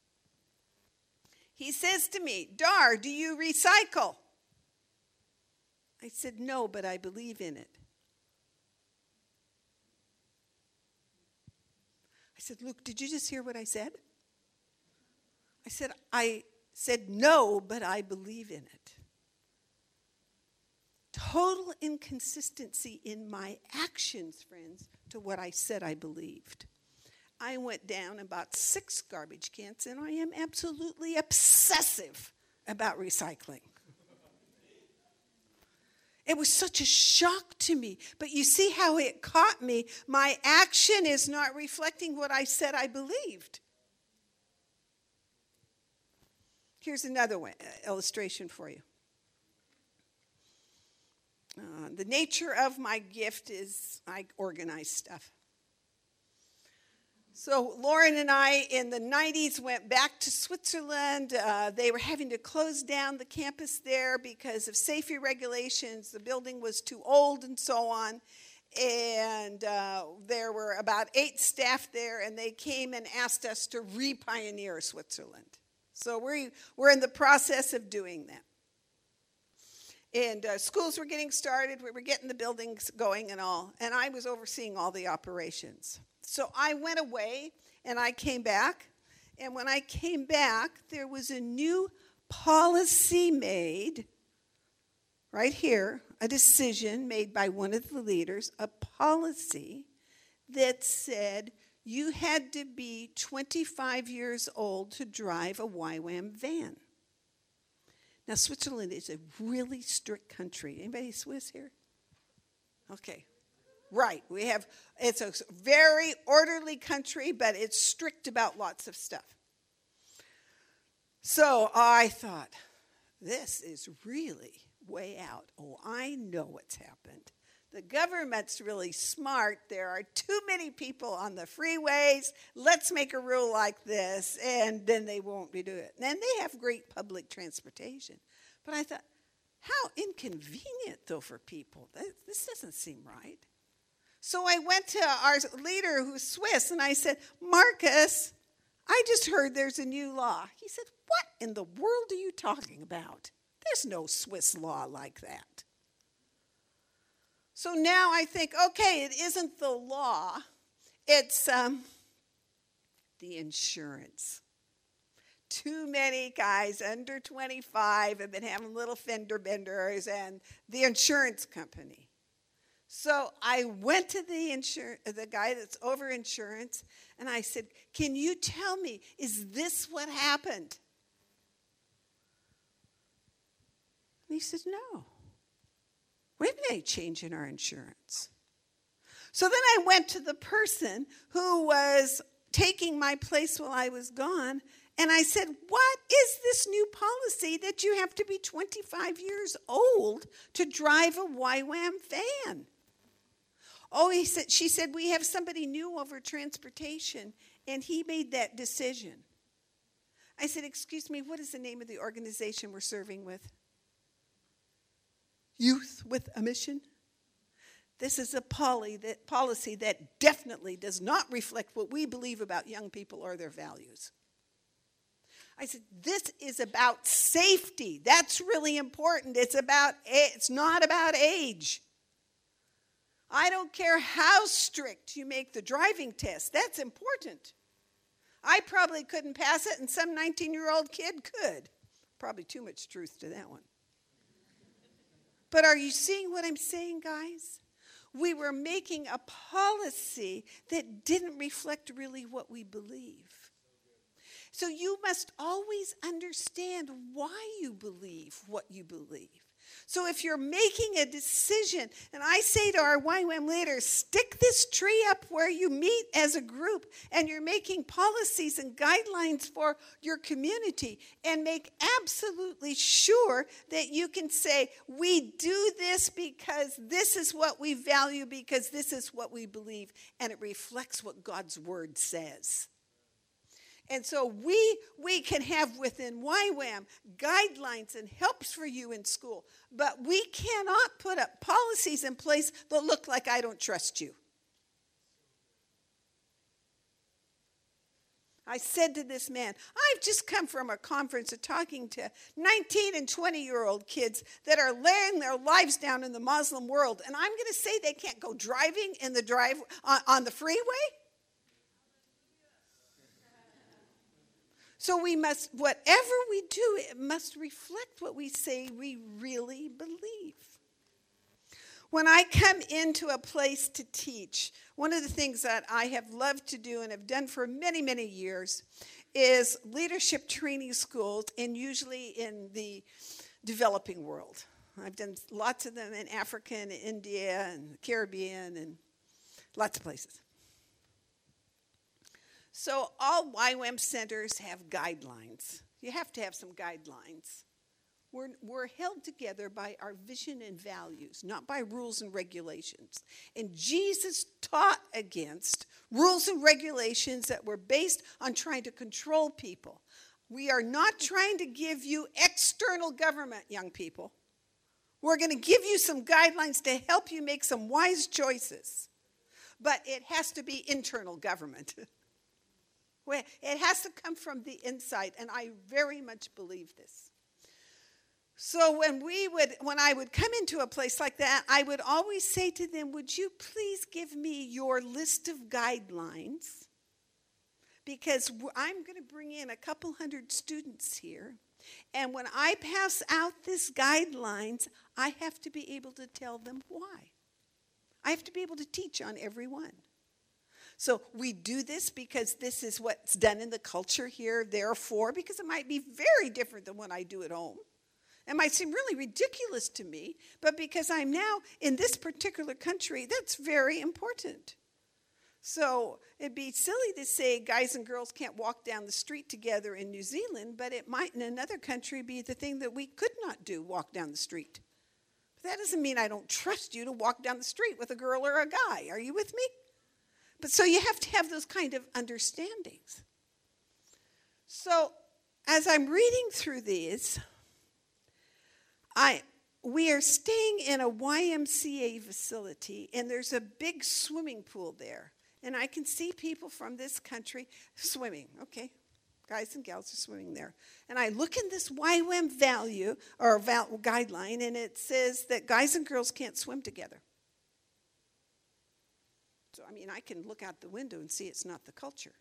He says to me, Dar, do you recycle? I said, no, but I believe in it. I said, Luke, did you just hear what I said? I said, no, but I believe in it. Total inconsistency in my actions, friends, to what I said I believed. I went down and bought 6 garbage cans, and I am absolutely obsessive about recycling. It was such a shock to me. But you see how it caught me. My action is not reflecting what I said I believed. Here's another one, illustration for you. The nature of my gift is I organize stuff. So Lauren and I in the 90s went back to Switzerland. They were having to close down the campus there because of safety regulations. The building was too old and so on. And there were about 8 staff there, and they came and asked us to re-pioneer Switzerland. So we're in the process of doing that. And schools were getting started. We were getting the buildings going and all. And I was overseeing all the operations. So I went away, and I came back. And when I came back, there was a new policy made right here, a decision made by one of the leaders, a policy that said you had to be 25 years old to drive a YWAM van. Now, Switzerland is a really strict country. Anybody Swiss here? Okay. Right. It's a very orderly country, but it's strict about lots of stuff. So I thought, this is really way out. Oh, I know what's happened. The government's really smart. There are too many people on the freeways. Let's make a rule like this, and then they won't do it. And they have great public transportation. But I thought, how inconvenient, though, for people. This doesn't seem right. So I went to our leader, who's Swiss, and I said, Marcus, I just heard there's a new law. He said, what in the world are you talking about? There's no Swiss law like that. So now I think, okay, it isn't the law. It's the insurance. Too many guys under 25 have been having little fender benders, and the insurance company. So I went to the guy that's over insurance, and I said, can you tell me, is this what happened? And he said, no. We haven't any change in our insurance. So then I went to the person who was taking my place while I was gone, and I said, what is this new policy that you have to be 25 years old to drive a YWAM van? Oh, she said, we have somebody new over transportation, and he made that decision. I said, excuse me, what is the name of the organization we're serving with? Youth with a Mission. This is a policy that definitely does not reflect what we believe about young people or their values. I said, this is about safety. That's really important. It's not about age. I don't care how strict you make the driving test. That's important. I probably couldn't pass it, and some 19-year-old kid could. Probably too much truth to that one. But are you seeing what I'm saying, guys? We were making a policy that didn't reflect really what we believe. So you must always understand why you believe what you believe. So if you're making a decision, and I say to our YWAM leaders, stick this tree up where you meet as a group, and you're making policies and guidelines for your community, and make absolutely sure that you can say, we do this because this is what we value, because this is what we believe, and it reflects what God's word says. And so we can have within YWAM guidelines and helps for you in school, but we cannot put up policies in place that look like I don't trust you. I said to this man, I've just come from a conference of talking to 19 and 20-year-old kids that are laying their lives down in the Muslim world, and I'm going to say they can't go driving in the on the freeway? So we must, whatever we do, it must reflect what we say we really believe. When I come into a place to teach, one of the things that I have loved to do and have done for many, many years is leadership training schools, and usually in the developing world. I've done lots of them in Africa and India and the Caribbean and lots of places. So all YWAM centers have guidelines. You have to have some guidelines. We're held together by our vision and values, not by rules and regulations. And Jesus taught against rules and regulations that were based on trying to control people. We are not trying to give you external government, young people. We're going to give you some guidelines to help you make some wise choices. But it has to be internal government. It has to come from the inside, and I very much believe this. So when I would come into a place like that, I would always say to them, would you please give me your list of guidelines? Because I'm going to bring in a couple hundred students here, And when I pass out these guidelines, I have to be able to tell them why. I have to be able to teach on every one. So we do this because this is what's done in the culture here, therefore, because it might be very different than what I do at home. It might seem really ridiculous to me, but because I'm now in this particular country, that's very important. So it'd be silly to say guys and girls can't walk down the street together in New Zealand, but it might in another country be the thing that we could not do, walk down the street. But that doesn't mean I don't trust you to walk down the street with a girl or a guy. Are you with me? But so you have to have those kind of understandings. So as I'm reading through these, we are staying in a YMCA facility, and there's a big swimming pool there. And I can see people from this country swimming, okay? Guys and gals are swimming there. And I look in this YWAM value, or guideline, and it says that guys and girls can't swim together. So, I mean, I can look out the window and see it's not the culture.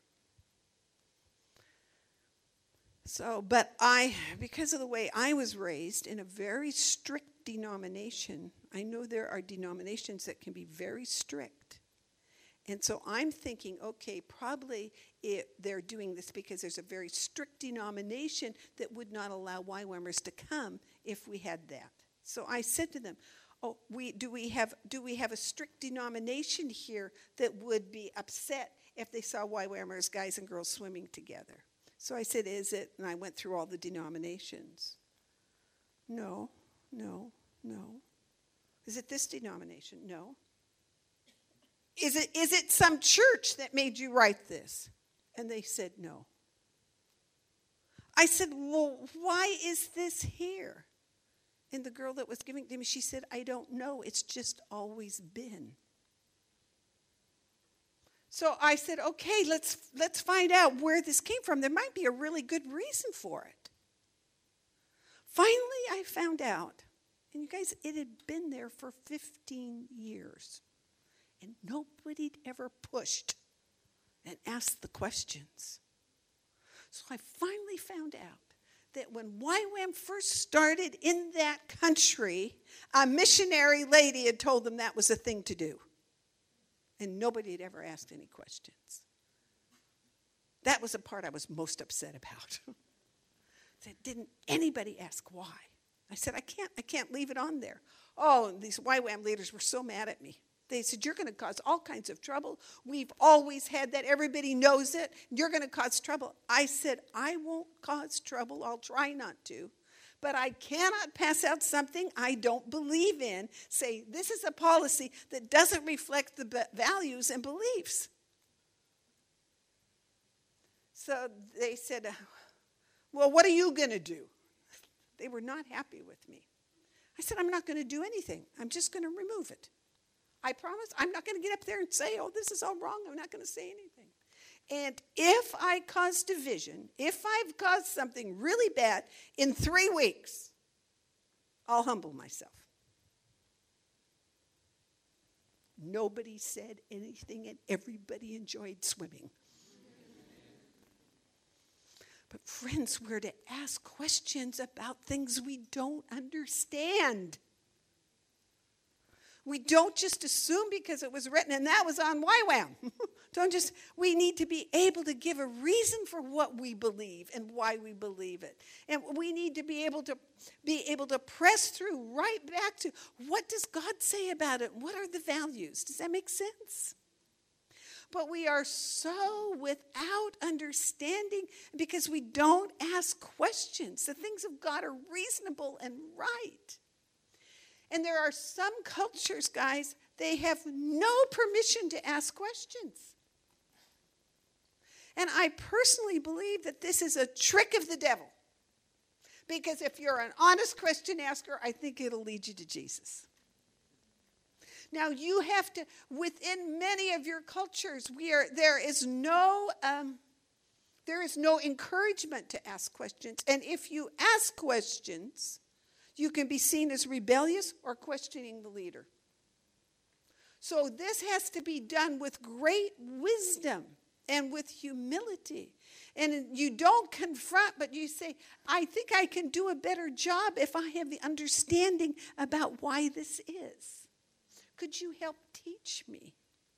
So, but because of the way I was raised in a very strict denomination, I know there are denominations that can be very strict. And so I'm thinking, okay, probably they're doing this because there's a very strict denomination that would not allow YWAMers to come if we had that. So I said to them, oh, do we have a strict denomination here that would be upset if they saw YWAMers, guys and girls, swimming together? So I said, is it? And I went through all the denominations. No. Is it this denomination? No. Is it some church that made you write this? And they said no. I said, well, why is this here? And the girl that was giving it to me, she said, I don't know. It's just always been. So I said, okay, let's find out where this came from. There might be a really good reason for it. Finally, I found out. And you guys, it had been there for 15 years. And nobody'd ever pushed and asked the questions. So I finally found out that when YWAM first started in that country, a missionary lady had told them that was a thing to do. And nobody had ever asked any questions. That was the part I was most upset about. Didn't anybody ask why? I said, I can't leave it on there. Oh, and these YWAM leaders were so mad at me. They said, you're going to cause all kinds of trouble. We've always had that. Everybody knows it. You're going to cause trouble. I said, I won't cause trouble. I'll try not to. But I cannot pass out something I don't believe in. Say, this is a policy that doesn't reflect the values and beliefs. So they said, well, what are you going to do? They were not happy with me. I said, I'm not going to do anything. I'm just going to remove it. I promise I'm not going to get up there and say, oh, this is all wrong. I'm not going to say anything. And if I cause division, if I've caused something really bad, in 3 weeks, I'll humble myself. Nobody said anything, and everybody enjoyed swimming. But friends, we're to ask questions about things we don't understand. We don't just assume because it was written and that was on YWAM. We need to be able to give a reason for what we believe and why we believe it. And we need to be able to press through right back to what does God say about it? What are the values? Does that make sense? But we are so without understanding because we don't ask questions. The things of God are reasonable and right. And there are some cultures, guys, they have no permission to ask questions. And I personally believe that this is a trick of the devil. Because if you're an honest question asker, I think it'll lead you to Jesus. Now you have to, within many of your cultures, there is no encouragement to ask questions. And if you ask questions, you can be seen as rebellious or questioning the leader. So this has to be done with great wisdom and with humility. And you don't confront, but you say, I think I can do a better job if I have the understanding about why this is. Could you help teach me?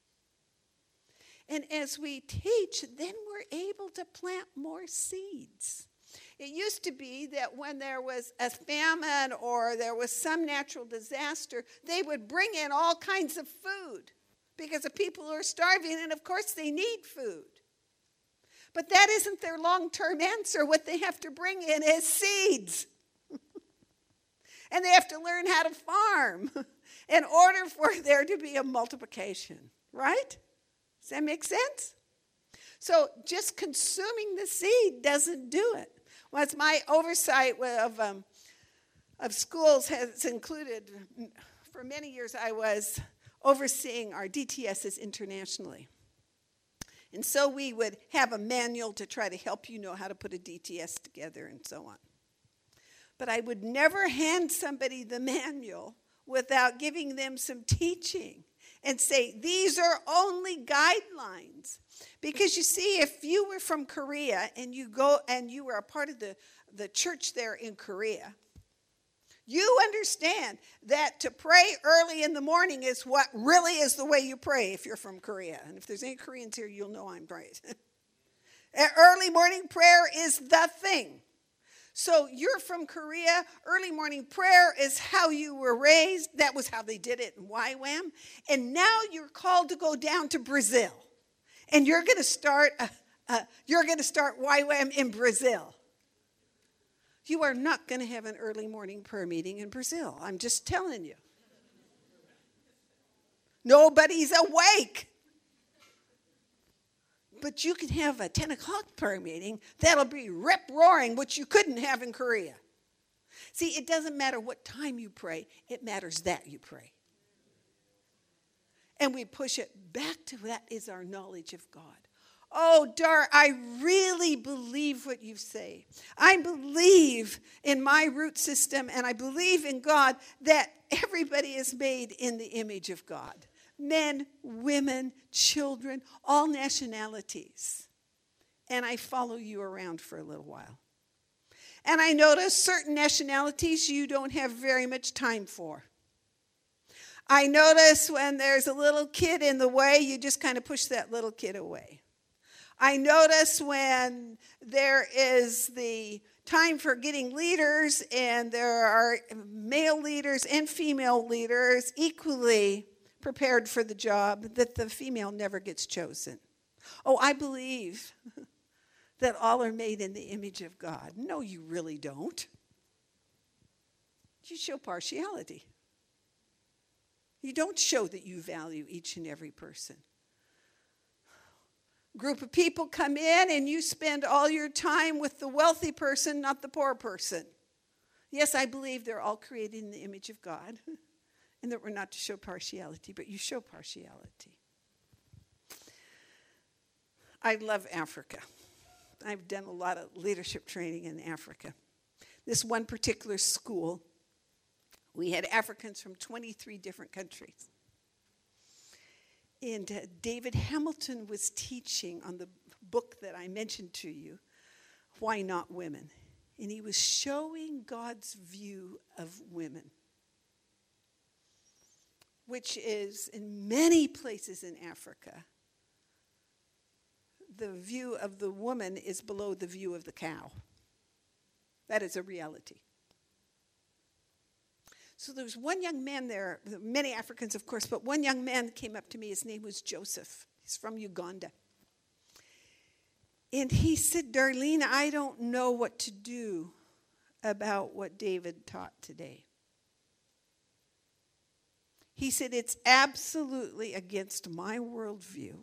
And as we teach, then we're able to plant more seeds. It used to be that when there was a famine or there was some natural disaster, they would bring in all kinds of food because the people are starving, and of course they need food. But that isn't their long-term answer. What they have to bring in is seeds. And they have to learn how to farm in order for there to be a multiplication, right? Does that make sense? So just consuming the seed doesn't do it. Well, it's my oversight of schools has included, for many years I was overseeing our DTSs internationally. And so we would have a manual to try to help you know how to put a DTS together and so on. But I would never hand somebody the manual without giving them some teaching and say, these are only guidelines. Because you see, if you were from Korea and you go and you were a part of the church there in Korea, you understand that to pray early in the morning is what really is the way you pray if you're from Korea. And if there's any Koreans here, you'll know I'm right. Early morning prayer is the thing. So you're from Korea. Early morning prayer is how you were raised. That was how they did it in YWAM. And now you're called to go down to Brazil. And you're going to start YWAM in Brazil. You are not going to have an early morning prayer meeting in Brazil. I'm just telling you. Nobody's awake. But you can have a 10 o'clock prayer meeting that'll be rip-roaring, which you couldn't have in Korea. See, it doesn't matter what time you pray. It matters that you pray. And we push it back to that is our knowledge of God. Oh, Dar, I really believe what you say. I believe in my root system, and I believe in God that everybody is made in the image of God. Men, women, children, all nationalities. And I follow you around for a little while. And I notice certain nationalities you don't have very much time for. I notice when there's a little kid in the way, you just kind of push that little kid away. I notice when there is the time for getting leaders and there are male leaders and female leaders equally prepared for the job, that the female never gets chosen. Oh, I believe that all are made in the image of God. No, you really don't. You show partiality. You don't show that you value each and every person. Group of people come in and you spend all your time with the wealthy person, not the poor person. Yes, I believe they're all created in the image of God and that we're not to show partiality, but you show partiality. I love Africa. I've done a lot of leadership training in Africa. This one particular school, we had Africans from 23 different countries. And David Hamilton was teaching on the book that I mentioned to you, Why Not Women? And he was showing God's view of women, which is in many places in Africa, the view of the woman is below the view of the cow. That is a reality. So there was one young man there, many Africans, of course, but one young man came up to me. His name was Joseph. He's from Uganda. And he said, Darlene, I don't know what to do about what David taught today. He said, it's absolutely against my worldview,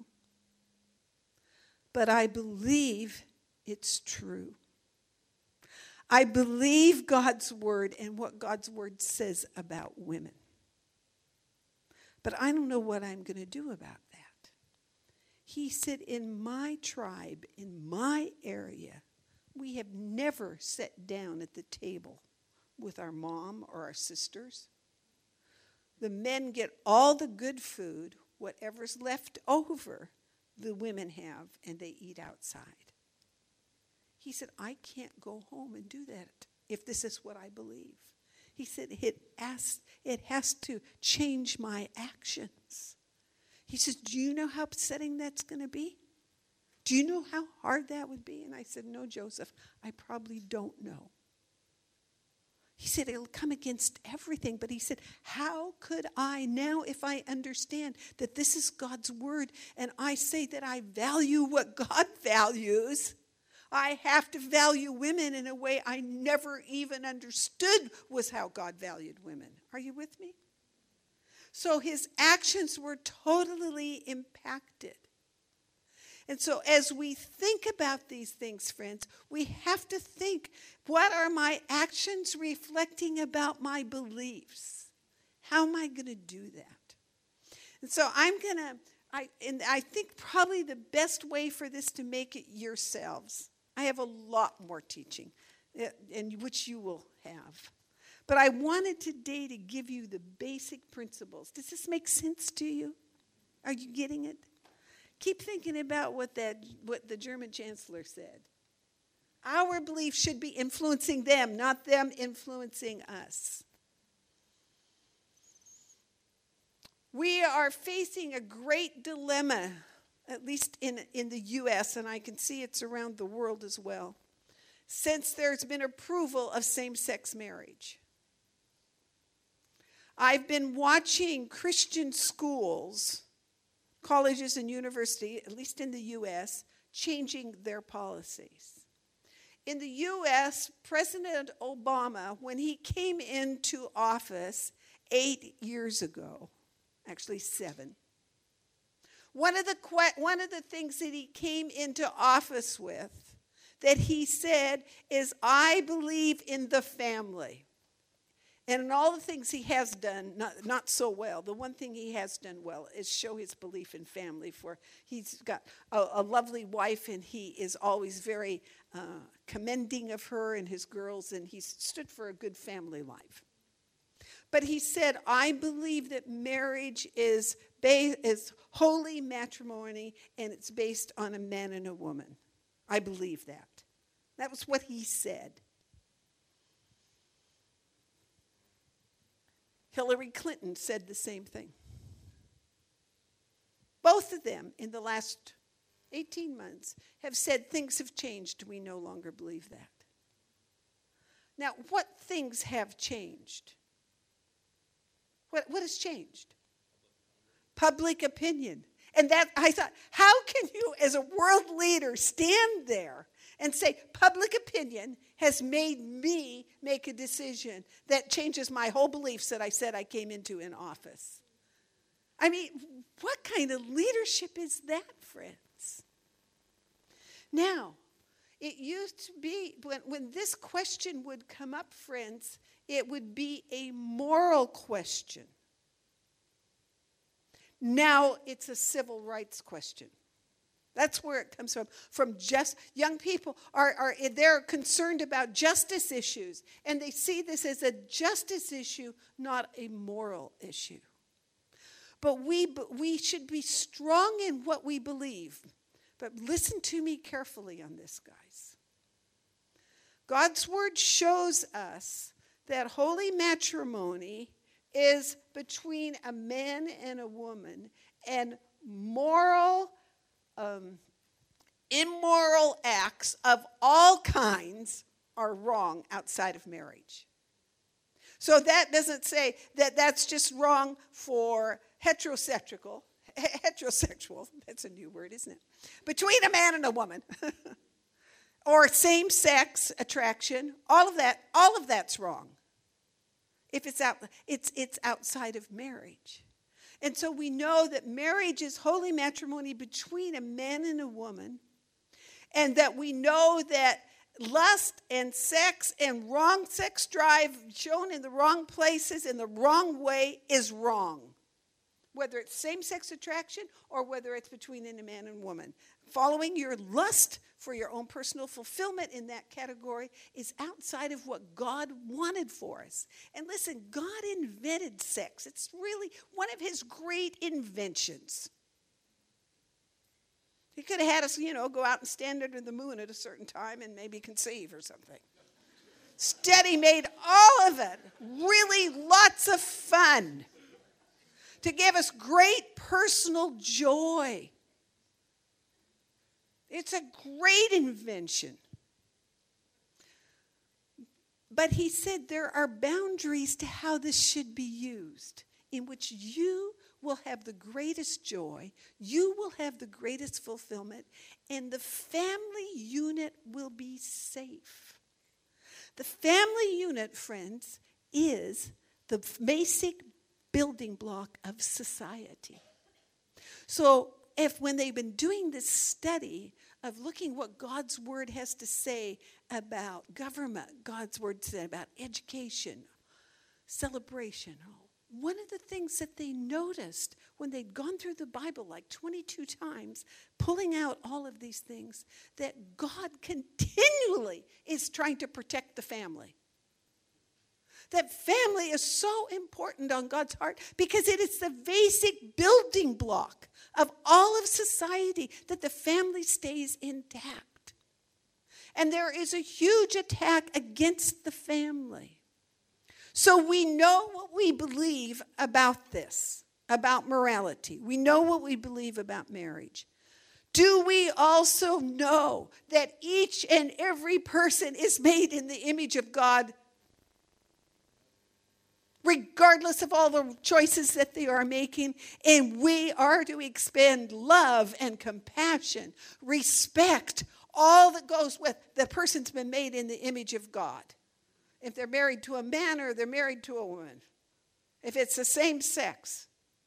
but I believe it's true. I believe God's word and what God's word says about women. But I don't know what I'm going to do about that. He said, in my tribe, in my area, we have never sat down at the table with our mom or our sisters. The men get all the good food, whatever's left over, the women have, and they eat outside. He said, I can't go home and do that if this is what I believe. He said, it has to change my actions. He says, do you know how upsetting that's going to be? Do you know how hard that would be? And I said, no, Joseph, I probably don't know. He said, it'll come against everything. But he said, how could I now, if I understand that this is God's word, and I say that I value what God values, I have to value women in a way I never even understood was how God valued women. Are you with me? So his actions were totally impacted. And so as we think about these things, friends, we have to think, what are my actions reflecting about my beliefs? How am I going to do that? And so I think probably the best way for this to make it yourselves, I have a lot more teaching, and which you will have. But I wanted today to give you the basic principles. Does this make sense to you? Are you getting it? Keep thinking about what the German chancellor said. Our belief should be influencing them, not them influencing us. We are facing a great dilemma, at least in the U.S., and I can see it's around the world as well, since there's been approval of same-sex marriage. I've been watching Christian schools, colleges and universities, at least in the U.S., changing their policies. In the U.S., President Obama, when he came into office 8 years ago, actually 7, one of the things that he came into office with that he said is, I believe in the family. And in all the things he has done, not so well, the one thing he has done well is show his belief in family. For he's got a lovely wife, and he is always very commending of her and his girls, and he's stood for a good family life. But he said, I believe that marriage is holy matrimony, and it's based on a man and a woman. I believe that. That was what he said. Hillary Clinton said the same thing. Both of them in the last 18 months have said things have changed. We no longer believe that. Now, what things have changed? What has changed? Public opinion. And that, I thought, how can you as a world leader stand there and say, public opinion has made me make a decision that changes my whole beliefs that I said I came into in office? I mean, what kind of leadership is that, friends? Now, it used to be, when this question would come up, friends, it would be a moral question. Now it's a civil rights question. That's where it comes from. From just young people they're concerned about justice issues, and they see this as a justice issue, not a moral issue. But we should be strong in what we believe. But listen to me carefully on this, guys. God's word shows us that holy matrimony is between a man and a woman, and immoral acts of all kinds are wrong outside of marriage. So that doesn't say that that's just wrong for heterosexual, that's a new word, isn't it? Between a man and a woman. Or same-sex attraction, all of that's wrong. If it's outside of marriage. And so we know that marriage is holy matrimony between a man and a woman, and that we know that lust and sex and wrong sex drive shown in the wrong places in the wrong way is wrong. Whether it's same-sex attraction or whether it's between a man and woman. Following your lust for your own personal fulfillment in that category is outside of what God wanted for us. And listen, God invented sex. It's really one of his great inventions. He could have had us, go out and stand under the moon at a certain time and maybe conceive or something. Instead, he made all of it really lots of fun to give us great personal joy. It's a great invention. But he said there are boundaries to how this should be used, in which you will have the greatest joy, you will have the greatest fulfillment, and the family unit will be safe. The family unit, friends, is the basic building block of society. So when they've been doing this study of looking what God's word has to say about government, God's word said about education, celebration, one of the things that they noticed when they'd gone through the Bible like 22 times, pulling out all of these things, that God continually is trying to protect the family. That family is so important on God's heart because it is the basic building block of all of society, that the family stays intact. And there is a huge attack against the family. So we know what we believe about this, about morality. We know what we believe about marriage. Do we also know that each and every person is made in the image of God, regardless of all the choices that they are making? And we are to expend love and compassion, respect, all that goes with the person's been made in the image of God. If they're married to a man or they're married to a woman. If it's the same sex.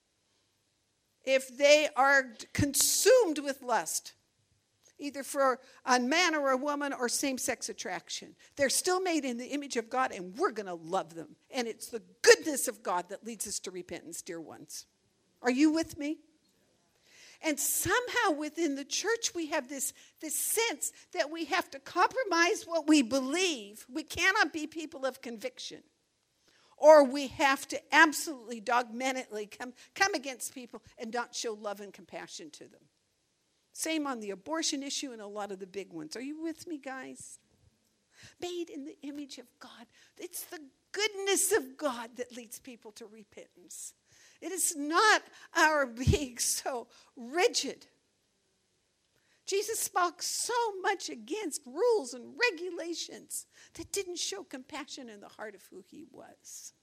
If they are consumed with lust, either for a man or a woman or same-sex attraction, they're still made in the image of God, and we're going to love them. And it's the goodness of God that leads us to repentance, dear ones. Are you with me? And somehow within the church we have this sense that we have to compromise what we believe. We cannot be people of conviction. Or we have to absolutely dogmatically come against people and not show love and compassion to them. Same on the abortion issue and a lot of the big ones. Are you with me, guys? Made in the image of God. It's the goodness of God that leads people to repentance. It is not our being so rigid. Jesus spoke so much against rules and regulations that didn't show compassion in the heart of who he was.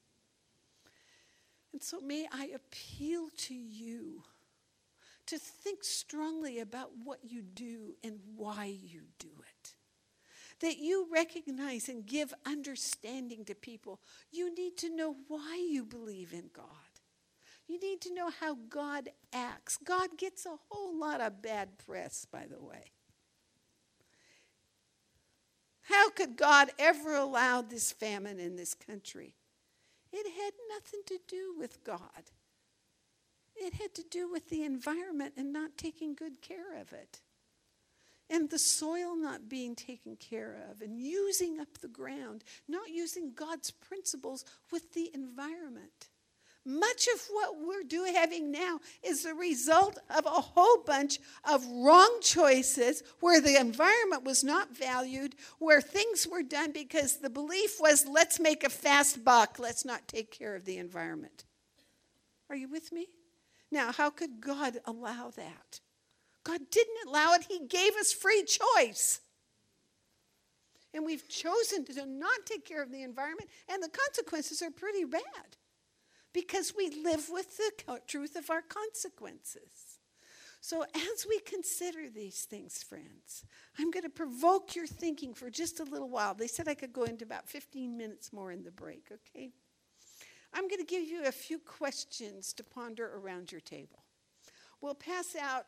And so may I appeal to you to think strongly about what you do and why you do it. That you recognize and give understanding to people. You need to know why you believe in God. You need to know how God acts. God gets a whole lot of bad press, by the way. How could God ever allow this famine in this country? It had nothing to do with God. It had to do with the environment and not taking good care of it. And the soil not being taken care of and using up the ground, not using God's principles with the environment. Much of what we're having now is the result of a whole bunch of wrong choices where the environment was not valued, where things were done because the belief was, let's make a fast buck, let's not take care of the environment. Are you with me? Now, how could God allow that? God didn't allow it. He gave us free choice. And we've chosen to not take care of the environment, and the consequences are pretty bad. Because we live with the truth of our consequences. So as we consider these things, friends, I'm going to provoke your thinking for just a little while. They said I could go into about 15 minutes more in the break, okay? I'm going to give you a few questions to ponder around your table. We'll pass out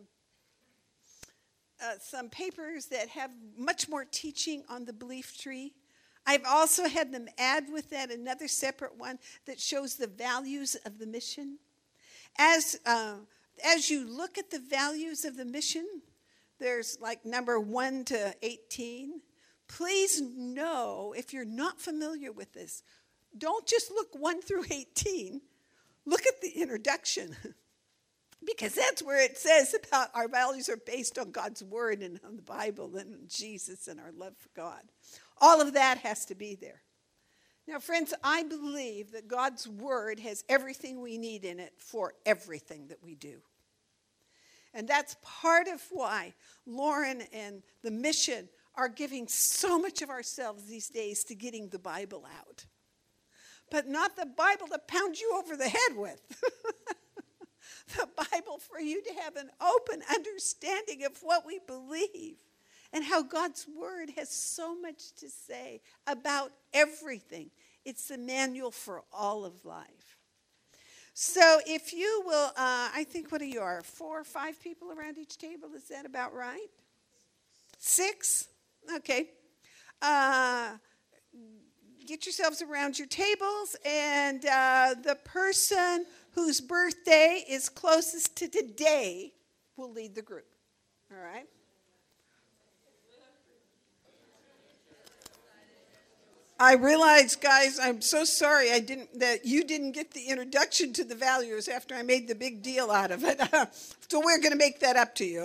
some papers that have much more teaching on the belief tree. I've also had them add with that another separate one that shows the values of the mission. As you look at the values of the mission, there's like number 1 to 18. Please know, if you're not familiar with this, don't just look 1 through 18. Look at the introduction. Because that's where it says about our values are based on God's word and on the Bible and on Jesus and our love for God. All of that has to be there. Now, friends, I believe that God's word has everything we need in it for everything that we do. And that's part of why Lauren and the mission are giving so much of ourselves these days to getting the Bible out. But not the Bible to pound you over the head with. The Bible for you to have an open understanding of what we believe and how God's word has so much to say about everything. It's the manual for all of life. So if you will, I think, what are you, 4 or 5 people around each table? Is that about right? 6? Okay. Get yourselves around your tables, and the person whose birthday is closest to today will lead the group. All right? I realize, guys, I'm so sorry that you didn't get the introduction to the values after I made the big deal out of it. So we're going to make that up to you.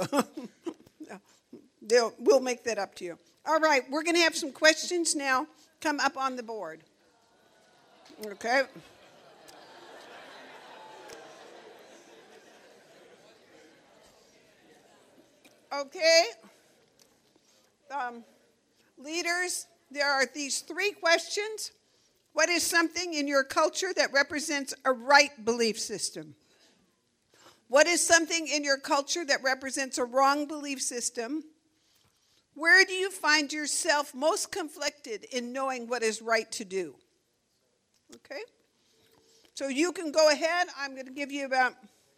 We'll make that up to you. All right, we're going to have some questions now come up on the board. Okay. Okay. Leaders, there are these 3 questions. What is something in your culture that represents a right belief system? What is something in your culture that represents a wrong belief system? Where do you find yourself most conflicted in knowing what is right to do? Okay? So you can go ahead. I'm going to give you about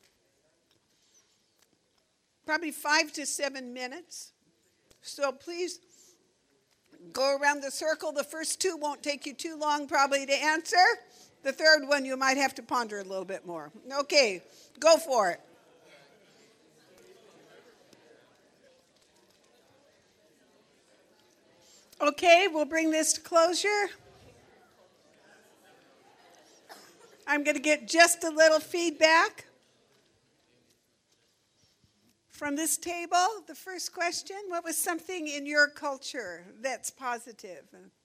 probably 5 to 7 minutes. So please go around the circle. The first 2 won't take you too long probably to answer. The third one you might have to ponder a little bit more. Okay, go for it. Okay, we'll bring this to closure. I'm going to get just a little feedback from this table. The first question, what was something in your culture that's positive?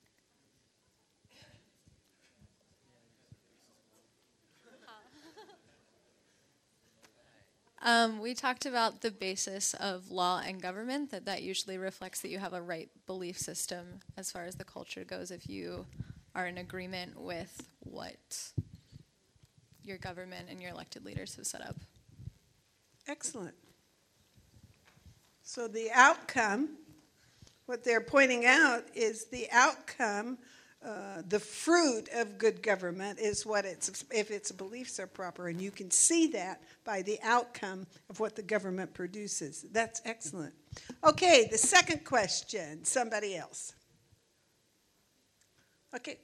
We talked about the basis of law and government, that usually reflects that you have a right belief system as far as the culture goes if you are in agreement with what your government and your elected leaders have set up.
Excellent. So the outcome, what they're pointing out is the outcome, the fruit of good government is what if its beliefs are proper, and you can see that by the outcome of what the government produces. That's excellent. Okay, the second question, somebody else. Okay.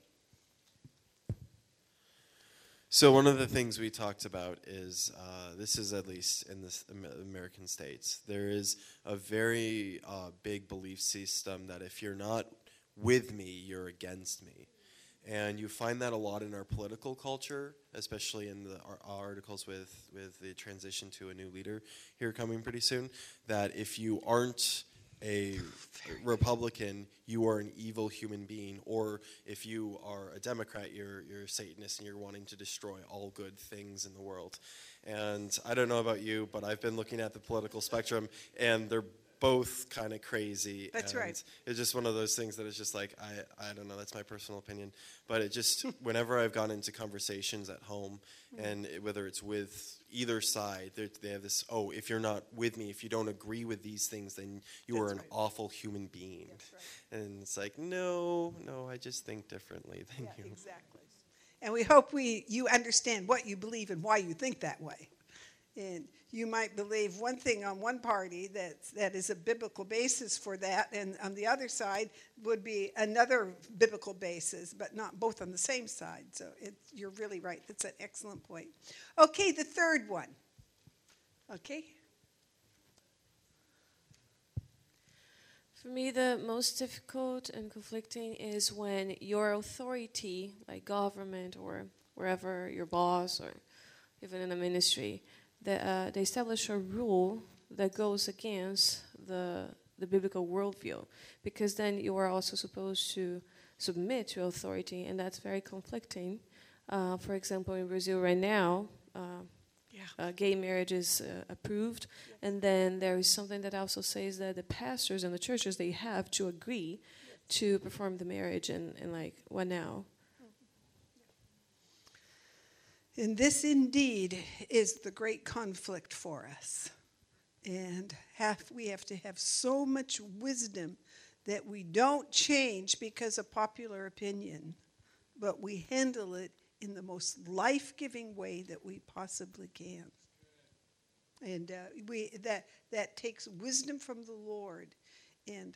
So one of the things we talked about is, this is at least in the American states, there is a very big belief system that if you're not with me, you're against me. And you find that a lot in our political culture, especially in our articles with the transition to a new leader here coming pretty soon, that if you aren't a Republican, you are an evil human being, or if you are a Democrat, you're a Satanist and you're wanting to destroy all good things in the world. And I don't know about you, but I've been looking at the political spectrum, and they're both kind of crazy.
That's right.
It's just one of those things that is just like, I don't know, that's my personal opinion. But it just, whenever I've gone into conversations at home, and whether it's with either side, they have this, if you're not with me, if you don't agree with these things, then you are an awful human being. Right. And it's like, no, I just think differently than you.
Exactly. And we hope you understand what you believe and why you think that way. And you might believe one thing on one party that is a biblical basis for that, and on the other side would be another biblical basis, but not both on the same side. So you're really right. That's an excellent point. Okay, the third one. Okay.
For me, the most difficult and conflicting is when your authority, like government or wherever, your boss or even in a ministry, they establish a rule that goes against the biblical worldview, because then you are also supposed to submit to authority, and that's very conflicting. For example, in Brazil right now, gay marriage is approved, and then there is something that also says that the pastors and the churches, they have to agree to perform the marriage, and like, what now?
And this indeed is the great conflict for us. And we have to have so much wisdom that we don't change because of popular opinion, but we handle it in the most life-giving way that we possibly can. And that takes wisdom from the Lord. And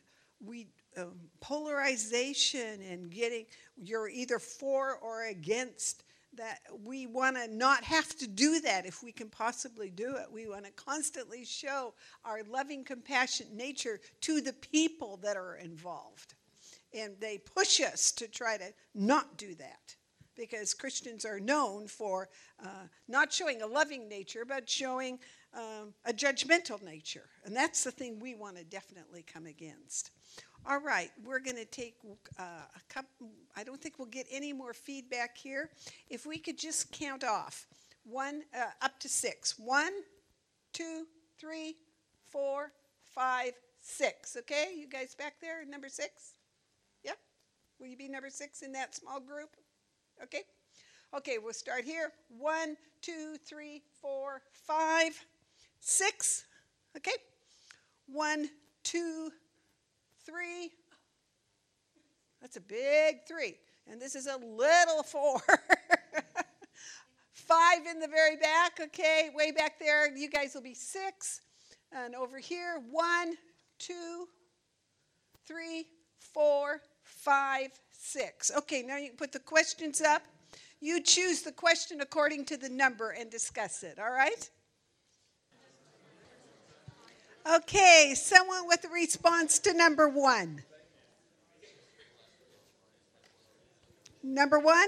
polarization and you're either for or against, that we want to not have to do that if we can possibly do it. We want to constantly show our loving, compassionate nature to the people that are involved. And they push us to try to not do that, because Christians are known for not showing a loving nature, but showing a judgmental nature. And that's the thing we want to definitely come against. All right, we're going to take a couple. I don't think we'll get any more feedback here. If we could just count off up to 6. 1, 2, 3, 4, 5, 6. Okay, you guys back there, number 6? Yeah? Will you be number 6 in that small group? Okay. Okay, we'll start here. 1, 2, 3, 4, 5, 6. Okay. 1, 2, 3. That's a big 3. And this is a little 4. 5 in the very back. Okay, way back there. You guys will be 6. And over here, 1, 2, 3, 4, 5, 6. Okay, now you can put the questions up. You choose the question according to the number and discuss it, all right? Okay, someone with a response to number 1. Number 1?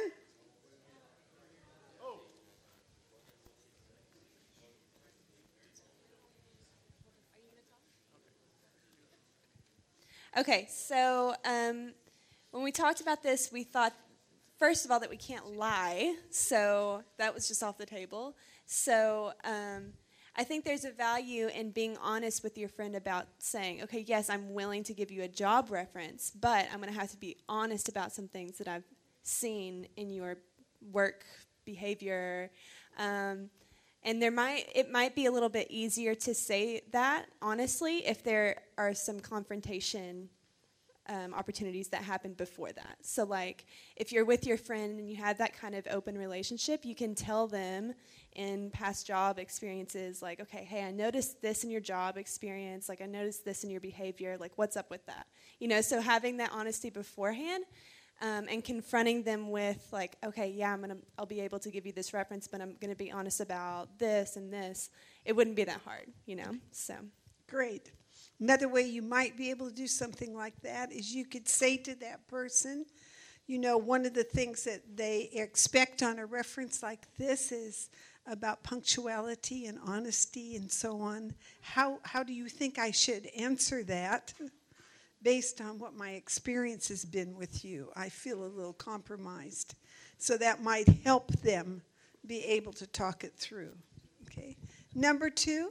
Okay, so when we talked about this, we thought, first of all, that we can't lie. So that was just off the table. So I think there's a value in being honest with your friend about saying, okay, yes, I'm willing to give you a job reference, but I'm going to have to be honest about some things that I've seen in your work behavior. And it might be a little bit easier to say that, honestly, if there are some confrontation opportunities that happen before that. So, like, if you're with your friend and you have that kind of open relationship, you can tell them in past job experiences, like, okay, hey, I noticed this in your job experience, like, I noticed this in your behavior, like, what's up with that? You know, so having that honesty beforehand and confronting them with, like, okay, yeah, I'll be able to give you this reference, but I'm going to be honest about this and this. It wouldn't be that hard, you know, so.
Great. Another way you might be able to do something like that is you could say to that person, you know, one of the things that they expect on a reference like this is about punctuality and honesty and so on. How do you think I should answer that based on what my experience has been with you? I feel a little compromised. So that might help them be able to talk it through. Okay. Number 2.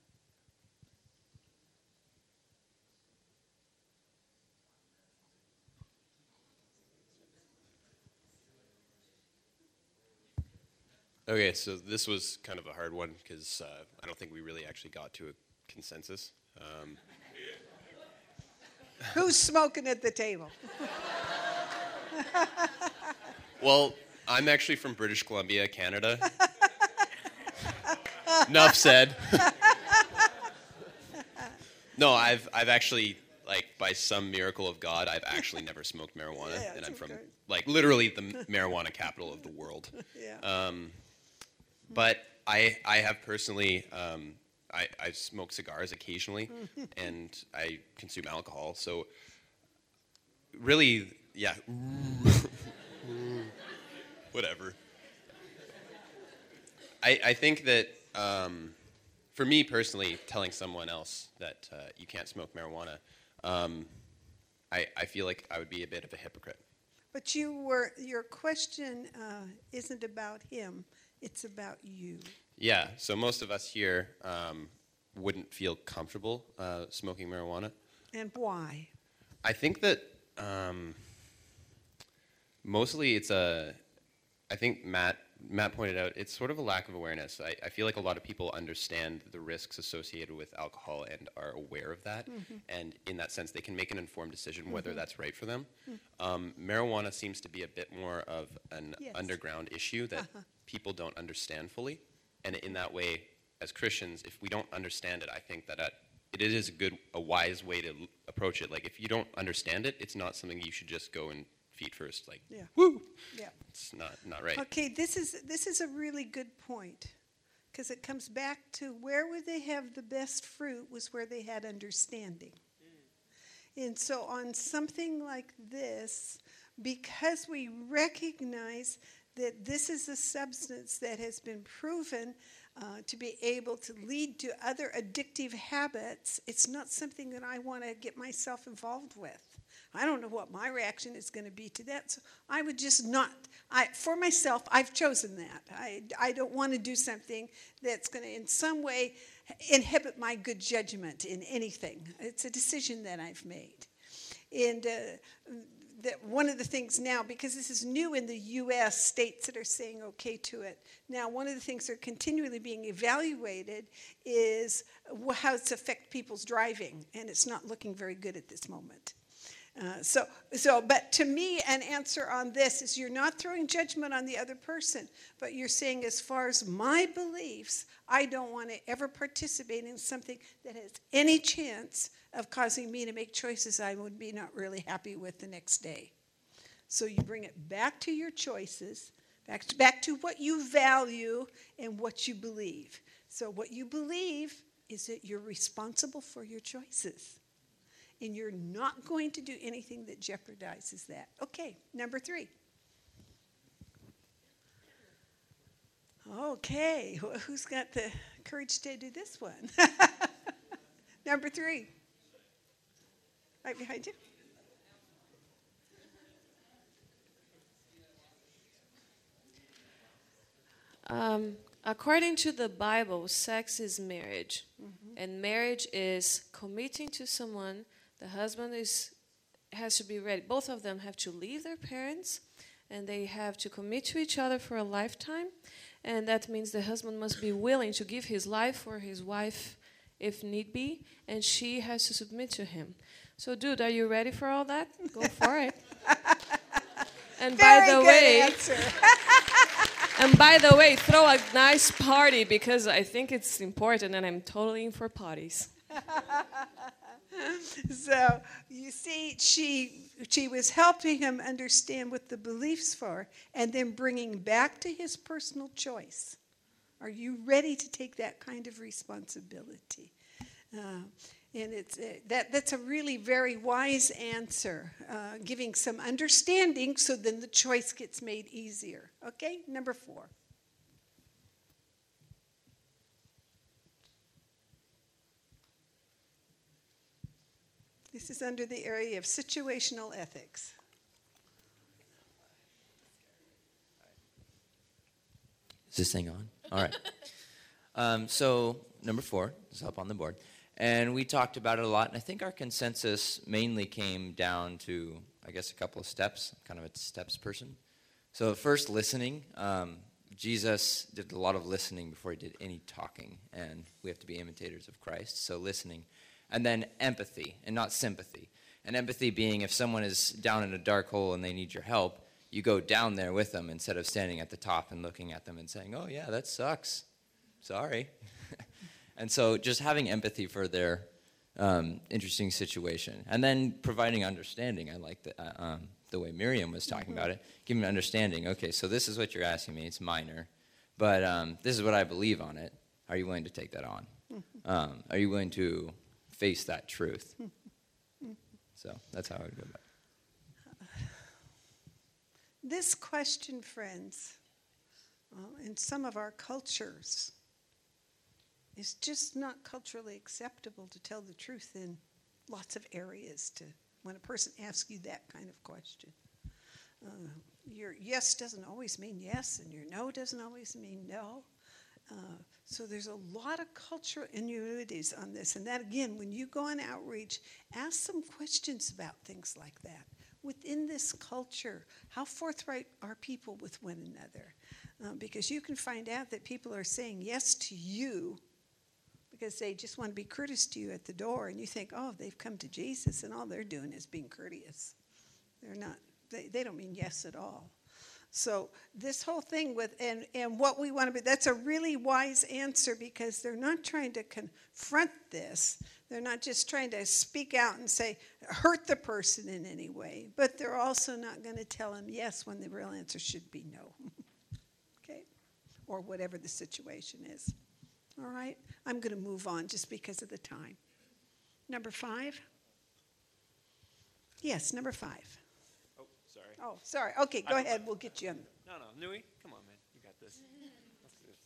Okay, so this was kind of a hard one because I don't think we really actually got to a consensus.
Who's smoking at the table?
Well, I'm actually from British Columbia, Canada. Enough said. No, I've actually, like, by some miracle of God, I've actually never smoked marijuana,
Yeah,
and I'm from,
okay.
like, literally the marijuana capital of the world.
Yeah.
But I have personally, I smoke cigars occasionally, and I consume alcohol. So really, yeah, whatever. I think that for me personally, telling someone else that you can't smoke marijuana, I feel like I would be a bit of a hypocrite.
But your question isn't about him, it's about you.
Yeah, so most of us here wouldn't feel comfortable smoking marijuana.
And why?
I think that mostly it's I think Matt pointed out, it's sort of a lack of awareness. I feel like a lot of people understand the risks associated with alcohol and are aware of that. Mm-hmm. And in that sense, they can make an informed decision whether mm-hmm. that's right for them. Mm-hmm. Marijuana seems to be a bit more of an underground issue that people don't understand fully. And in that way, as Christians, if we don't understand it, I think that it is a wise way to approach it. Like, if you don't understand it, it's not something you should just go and feet first, like, woo! Yeah. It's not right.
Okay, this is a really good point, because it comes back to where would they have the best fruit was where they had understanding. And so on something like this, because we recognize that this is a substance that has been proven to be able to lead to other addictive habits, it's not something that I want to get myself involved with. I don't know what my reaction is going to be to that. So I would just not, for myself, I've chosen that. I don't want to do something that's going to in some way inhibit my good judgment in anything. It's a decision that I've made. And that one of the things now, because this is new in the U.S., states that are saying okay to it. Now, one of the things that are continually being evaluated is how it's affect people's driving, and it's not looking very good at this moment. But to me, an answer on this is you're not throwing judgment on the other person, but you're saying, as far as my beliefs, I don't want to ever participate in something that has any chance of causing me to make choices I would be not really happy with the next day. So you bring it back to your choices, back to what you value and what you believe. So what you believe is that you're responsible for your choices. And you're not going to do anything that jeopardizes that. Okay, number 3. Okay, who's got the courage to do this one? Number 3. Right behind you.
According to the Bible, sex is marriage. Mm-hmm. And marriage is committing to someone. The husband has to be ready. Both of them have to leave their parents, and they have to commit to each other for a lifetime. And that means the husband must be willing to give his life for his wife if need be, and she has to submit to him. So, dude, are you ready for all that? Go for it. And by the way, and by the way, throw a nice party, because I think it's important, and I'm totally in for parties.
So, you see, she was helping him understand what the beliefs are and then bringing back to his personal choice. Are you ready to take that kind of responsibility? And it's that's a really very wise answer, giving some understanding so then the choice gets made easier. Okay, number 4. This is under the area of situational ethics.
Is this thing on? All right. So number 4 is up on the board. And we talked about it a lot, and I think our consensus mainly came down to, I guess, a couple of steps, kind of a steps person. So first, listening. Jesus did a lot of listening before he did any talking, and we have to be imitators of Christ, so listening. And then empathy, and not sympathy. And empathy being, if someone is down in a dark hole and they need your help, you go down there with them instead of standing at the top and looking at them and saying, oh yeah, that sucks. Sorry. And so just having empathy for their interesting situation. And then providing understanding. I like the way Miriam was talking about it. Giving understanding. Okay, so this is what you're asking me. It's minor. But this is what I believe on it. Are you willing to take that on? Are you willing to face that truth? So that's how I would go about it.
This question, friends, in some of our cultures, it's just not culturally acceptable to tell the truth in lots of areas when a person asks you that kind of question. Your yes doesn't always mean yes, and your no doesn't always mean no. So there's a lot of cultural innuendos on this. And that, again, when you go on outreach, ask some questions about things like that. Within this culture, how forthright are people with one another? Because you can find out that people are saying yes to you because they just want to be courteous to you at the door, and you think, oh, they've come to Jesus, and all they're doing is being courteous. They're not. They don't mean yes at all. So this whole thing with, and what we want to be, that's a really wise answer, because they're not trying to confront this. They're not just trying to speak out and say, hurt the person in any way, but they're also not going to tell them yes when the real answer should be no. Okay? Or whatever the situation is. All right? I'm going to move on just because of the time. Number 5? Yes, number 5.
Sorry.
Oh, sorry. Okay, go ahead. We'll get you in.
No, Nui, come on, man. You got this. Let's do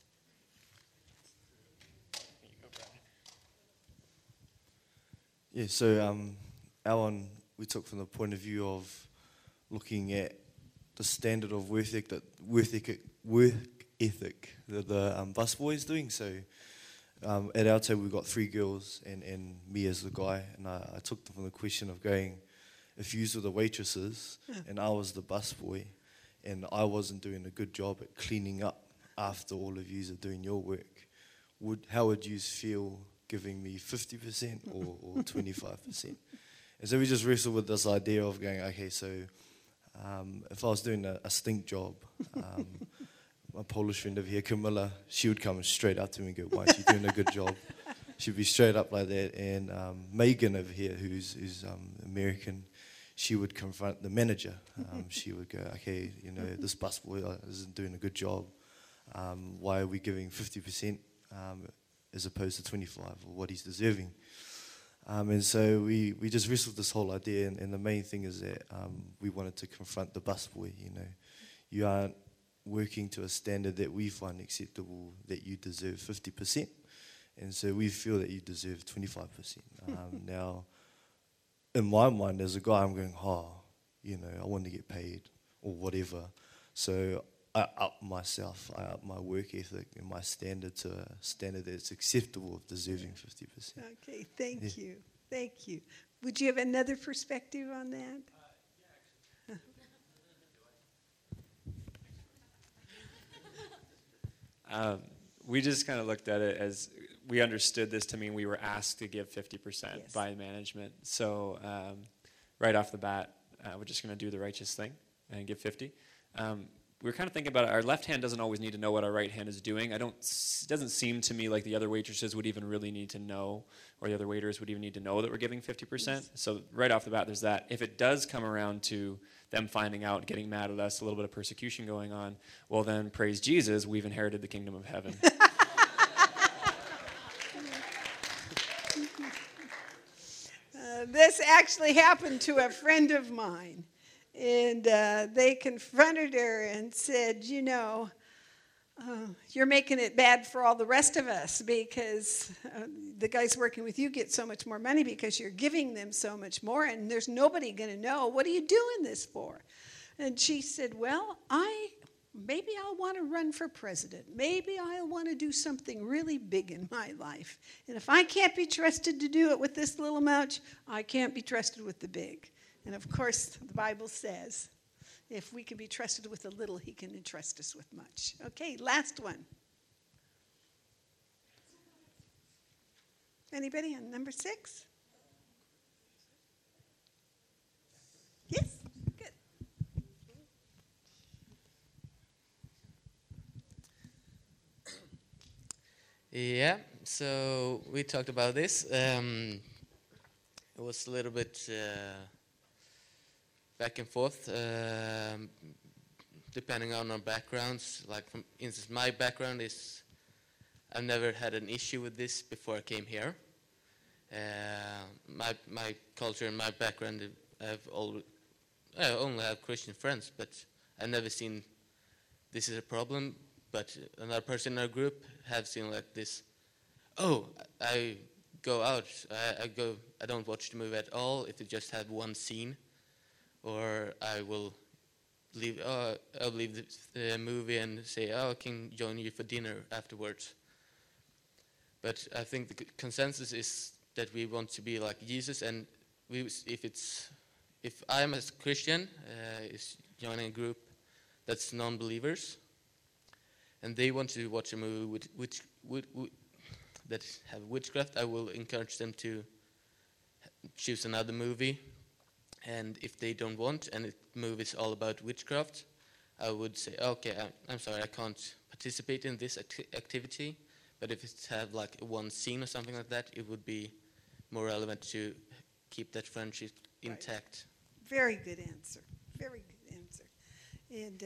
this. Here you go, Brad.
Yeah, so Alan, we took from the point of view of looking at the standard of work ethic that the busboy is doing. So at our table, we've got 3 girls and me as the guy, and I took them from the question of going, if you were the waitresses and I was the busboy and I wasn't doing a good job at cleaning up after all of you are doing your work, how would you feel giving me 50% or 25%? And so we just wrestled with this idea of going, okay, so if I was doing a stink job, my Polish friend over here, Camilla, she would come straight up to me and go, why aren't you doing a good job? She'd be straight up like that. And Megan over here, who's American, she would confront the manager. She would go, okay, this busboy isn't doing a good job. Why are we giving 50% as opposed to 25 or what he's deserving? And so we just wrestled this whole idea, and the main thing is that we wanted to confront the busboy. You aren't working to a standard that we find acceptable, that you deserve 50%. And so we feel that you deserve 25%. Now, in my mind, as a guy, I'm going, I want to get paid or whatever. So I up myself, I up my work ethic and my standard to a standard that's acceptable of deserving 50%.
Okay, thank you. Thank you. Would you have another perspective on that?
We just kind of looked at it as we understood this to mean we were asked to give 50% by management. So right off the bat, we're just going to do the righteous thing and give 50. We were kind of thinking about it. Our left hand doesn't always need to know what our right hand is doing. It doesn't seem to me like the other waitresses would even really need to know, or the other waiters would even need to know that we're giving 50%. So right off the bat, there's that. If it does come around to them finding out, getting mad at us, a little bit of persecution going on, well then, praise Jesus, we've inherited the kingdom of heaven.
This actually happened to a friend of mine. And they confronted her and said, you're making it bad for all the rest of us, because the guys working with you get so much more money because you're giving them so much more, and there's nobody going to know, what are you doing this for? And she said, well, maybe I'll want to run for president. Maybe I'll want to do something really big in my life. And if I can't be trusted to do it with this little amount, I can't be trusted with the big. And of course, the Bible says, if we can be trusted with a little, he can entrust us with much. Okay, last one. Anybody on number 6? Yes, good.
Yeah, so we talked about this. It was a little bit back and forth, depending on our backgrounds. Like, for instance, my background is, I've never had an issue with this before I came here. My culture and my background, I only have Christian friends, but I've never seen this is a problem. But another person in our group have seen like this, I go out. I don't watch the movie at all if it just have one scene, or I will leave. I'll leave the movie and say, I can join you for dinner afterwards. But I think the consensus is that we want to be like Jesus, and if I'm a Christian, is joining a group that's non-believers, and they want to watch a movie that have witchcraft, I will encourage them to choose another movie. And if they don't want, and the movie is all about witchcraft, I would say, okay, I'm sorry, I can't participate in this activity. But if it had like one scene or something like that, it would be more relevant to keep that friendship intact.
Very good answer. Very good answer. And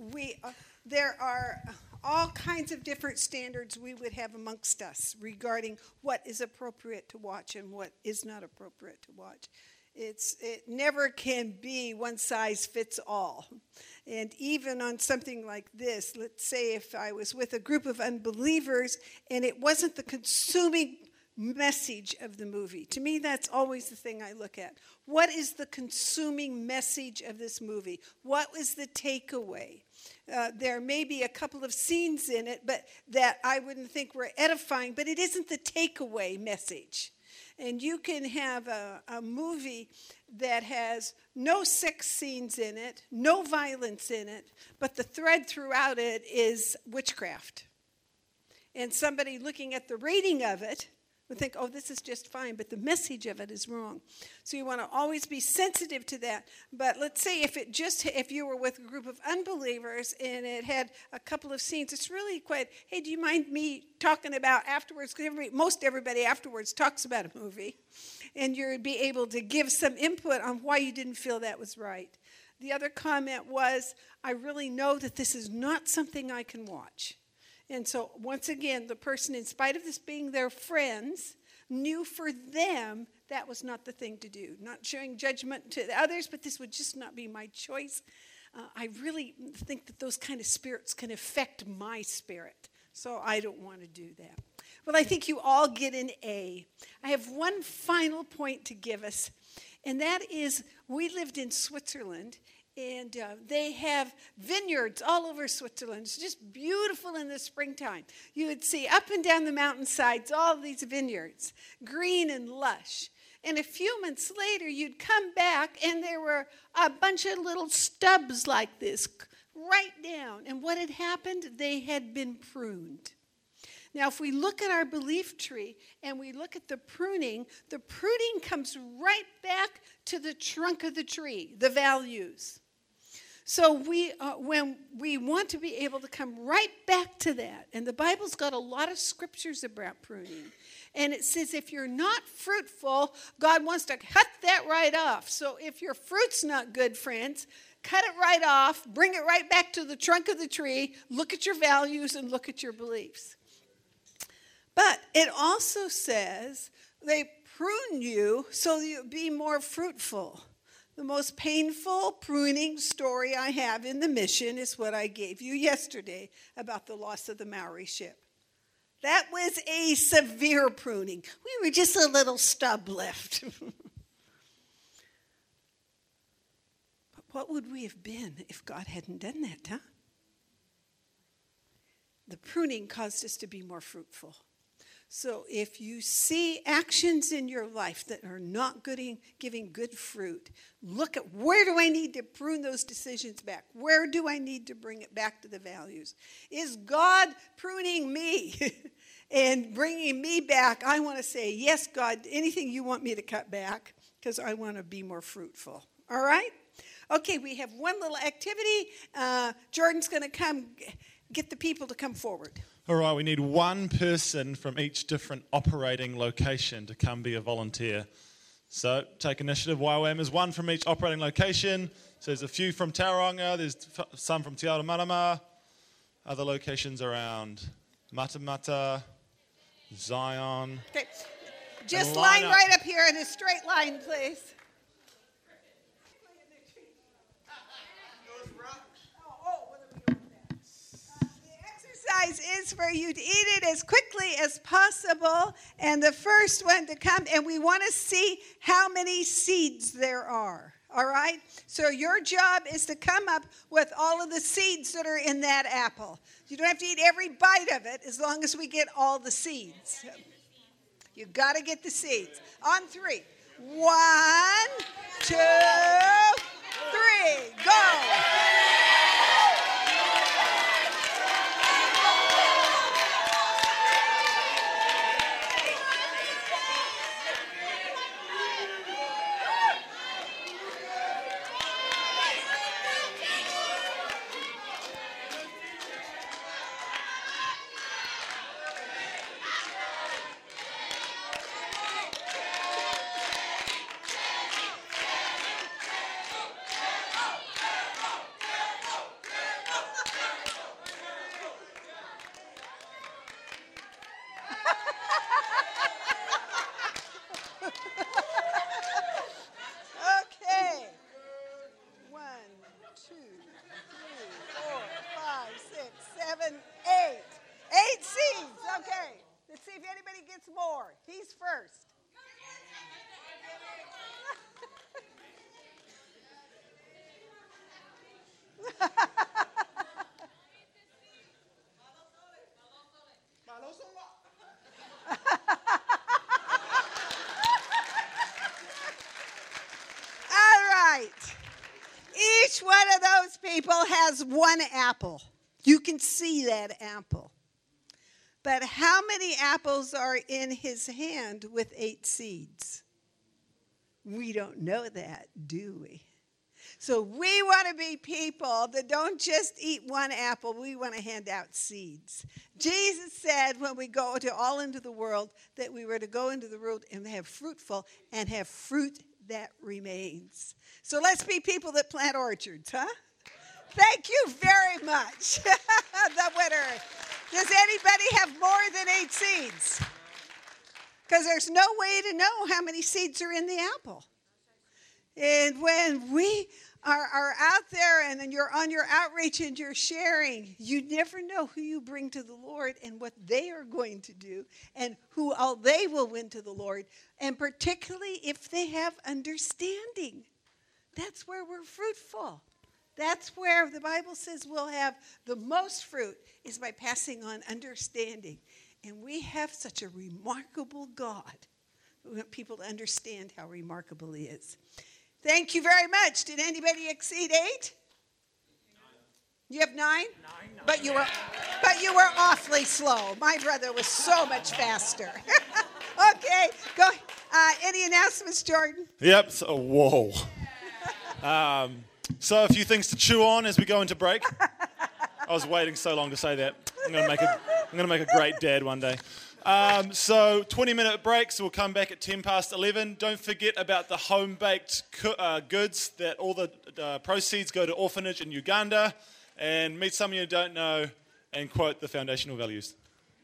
there are all kinds of different standards we would have amongst us regarding what is appropriate to watch and what is not appropriate to watch. It never can be one size fits all. And even on something like this, let's say if I was with a group of unbelievers and it wasn't the consuming message of the movie. To me, that's always the thing I look at. What is the consuming message of this movie? What was the takeaway? There may be a couple of scenes in it, but that I wouldn't think were edifying, but it isn't the takeaway message. And you can have a movie that has no sex scenes in it, no violence in it, but the thread throughout it is witchcraft. And somebody looking at the rating of it would think, oh, this is just fine, but the message of it is wrong. So you want to always be sensitive to that. But let's say if you were with a group of unbelievers and it had a couple of scenes, it's really quite, hey, do you mind me talking about afterwards? Because most everybody afterwards talks about a movie. And you'd be able to give some input on why you didn't feel that was right. The other comment was, I really know that this is not something I can watch. And so, once again, the person, in spite of this being their friends, knew for them that was not the thing to do. Not showing judgment to the others, but this would just not be my choice. I really think that those kind of spirits can affect my spirit. So I don't want to do that. Well, I think you all get an A. I have one final point to give us, and that is we lived in Switzerland, and they have vineyards all over Switzerland. It's just beautiful in the springtime. You would see up and down the mountainsides all these vineyards, green and lush. And a few months later, you'd come back, and there were a bunch of little stubs like this right down. And what had happened? They had been pruned. Now, if we look at our belief tree and we look at the pruning comes right back to the trunk of the tree, the values. So when we want to be able to come right back to that, and the Bible's got a lot of scriptures about pruning, and it says if you're not fruitful, God wants to cut that right off. So if your fruit's not good, friends, cut it right off, bring it right back to the trunk of the tree, look at your values and look at your beliefs. But it also says they prune you so you'll be more fruitful. The most painful pruning story I have in the mission is what I gave you yesterday about the loss of the Maori ship. That was a severe pruning. We were just a little stub left. But what would we have been if God hadn't done that, huh? The pruning caused us to be more fruitful. So if you see actions in your life that are not giving good fruit, look at where do I need to prune those decisions back? Where do I need to bring it back to the values? Is God pruning me and bringing me back? I want to say, yes, God, anything you want me to cut back because I want to be more fruitful. All right? Okay, we have one little activity. Jordan's going to come get the people to come forward.
All right, we need one person from each different operating location to come be a volunteer. So take initiative. YWAM is one from each operating location. So there's a few from Tauranga, there's some from Te Aromarama, other locations around Matamata, Zion.
Okay, just line right up here in a straight line, please. exercise is for you to eat it as quickly as possible, and the first one to come, and we want to see how many seeds there are. All right? So your job is to come up with all of the seeds that are in that apple. You don't have to eat every bite of it as long as we get all the seeds. You got to get the seeds. On 3. 1, 2, 3. Go. Okay. 1, 2, 3, 4, 5, 6, 7, 8. 8 seeds. Okay. Let's see if anybody gets more. He's first. All right. Each one of those people has one apple. You can see that apple. But how many apples are in his hand with 8 seeds? We don't know that, do we? So we want to be people that don't just eat one apple. We want to hand out seeds. Jesus said when we go to all into the world that we were to go into the world and have fruitful and have fruit that remains. So let's be people that plant orchards, huh? Thank you very much. The winner. Does anybody have more than 8 seeds? Because there's no way to know how many seeds are in the apple. And when we are out there and then you're on your outreach and you're sharing, you never know who you bring to the Lord and what they are going to do and who all they will win to the Lord, and particularly if they have understanding. That's where we're fruitful. That's where the Bible says we'll have the most fruit, is by passing on understanding. And we have such a remarkable God. We want people to understand how remarkable he is. Thank you very much. Did anybody exceed 8? You have 9? 9. But you were awfully slow. My brother was so much faster. Okay, go. Any announcements, Jordan?
Yep. So, whoa. So a few things to chew on as we go into break. I was waiting so long to say that. I'm going to make a great dad one day. So 20-minute break, so we'll come back at 10 past 11. Don't forget about the home-baked goods, that all the proceeds go to orphanage in Uganda. And meet someone you don't know and quote the foundational values.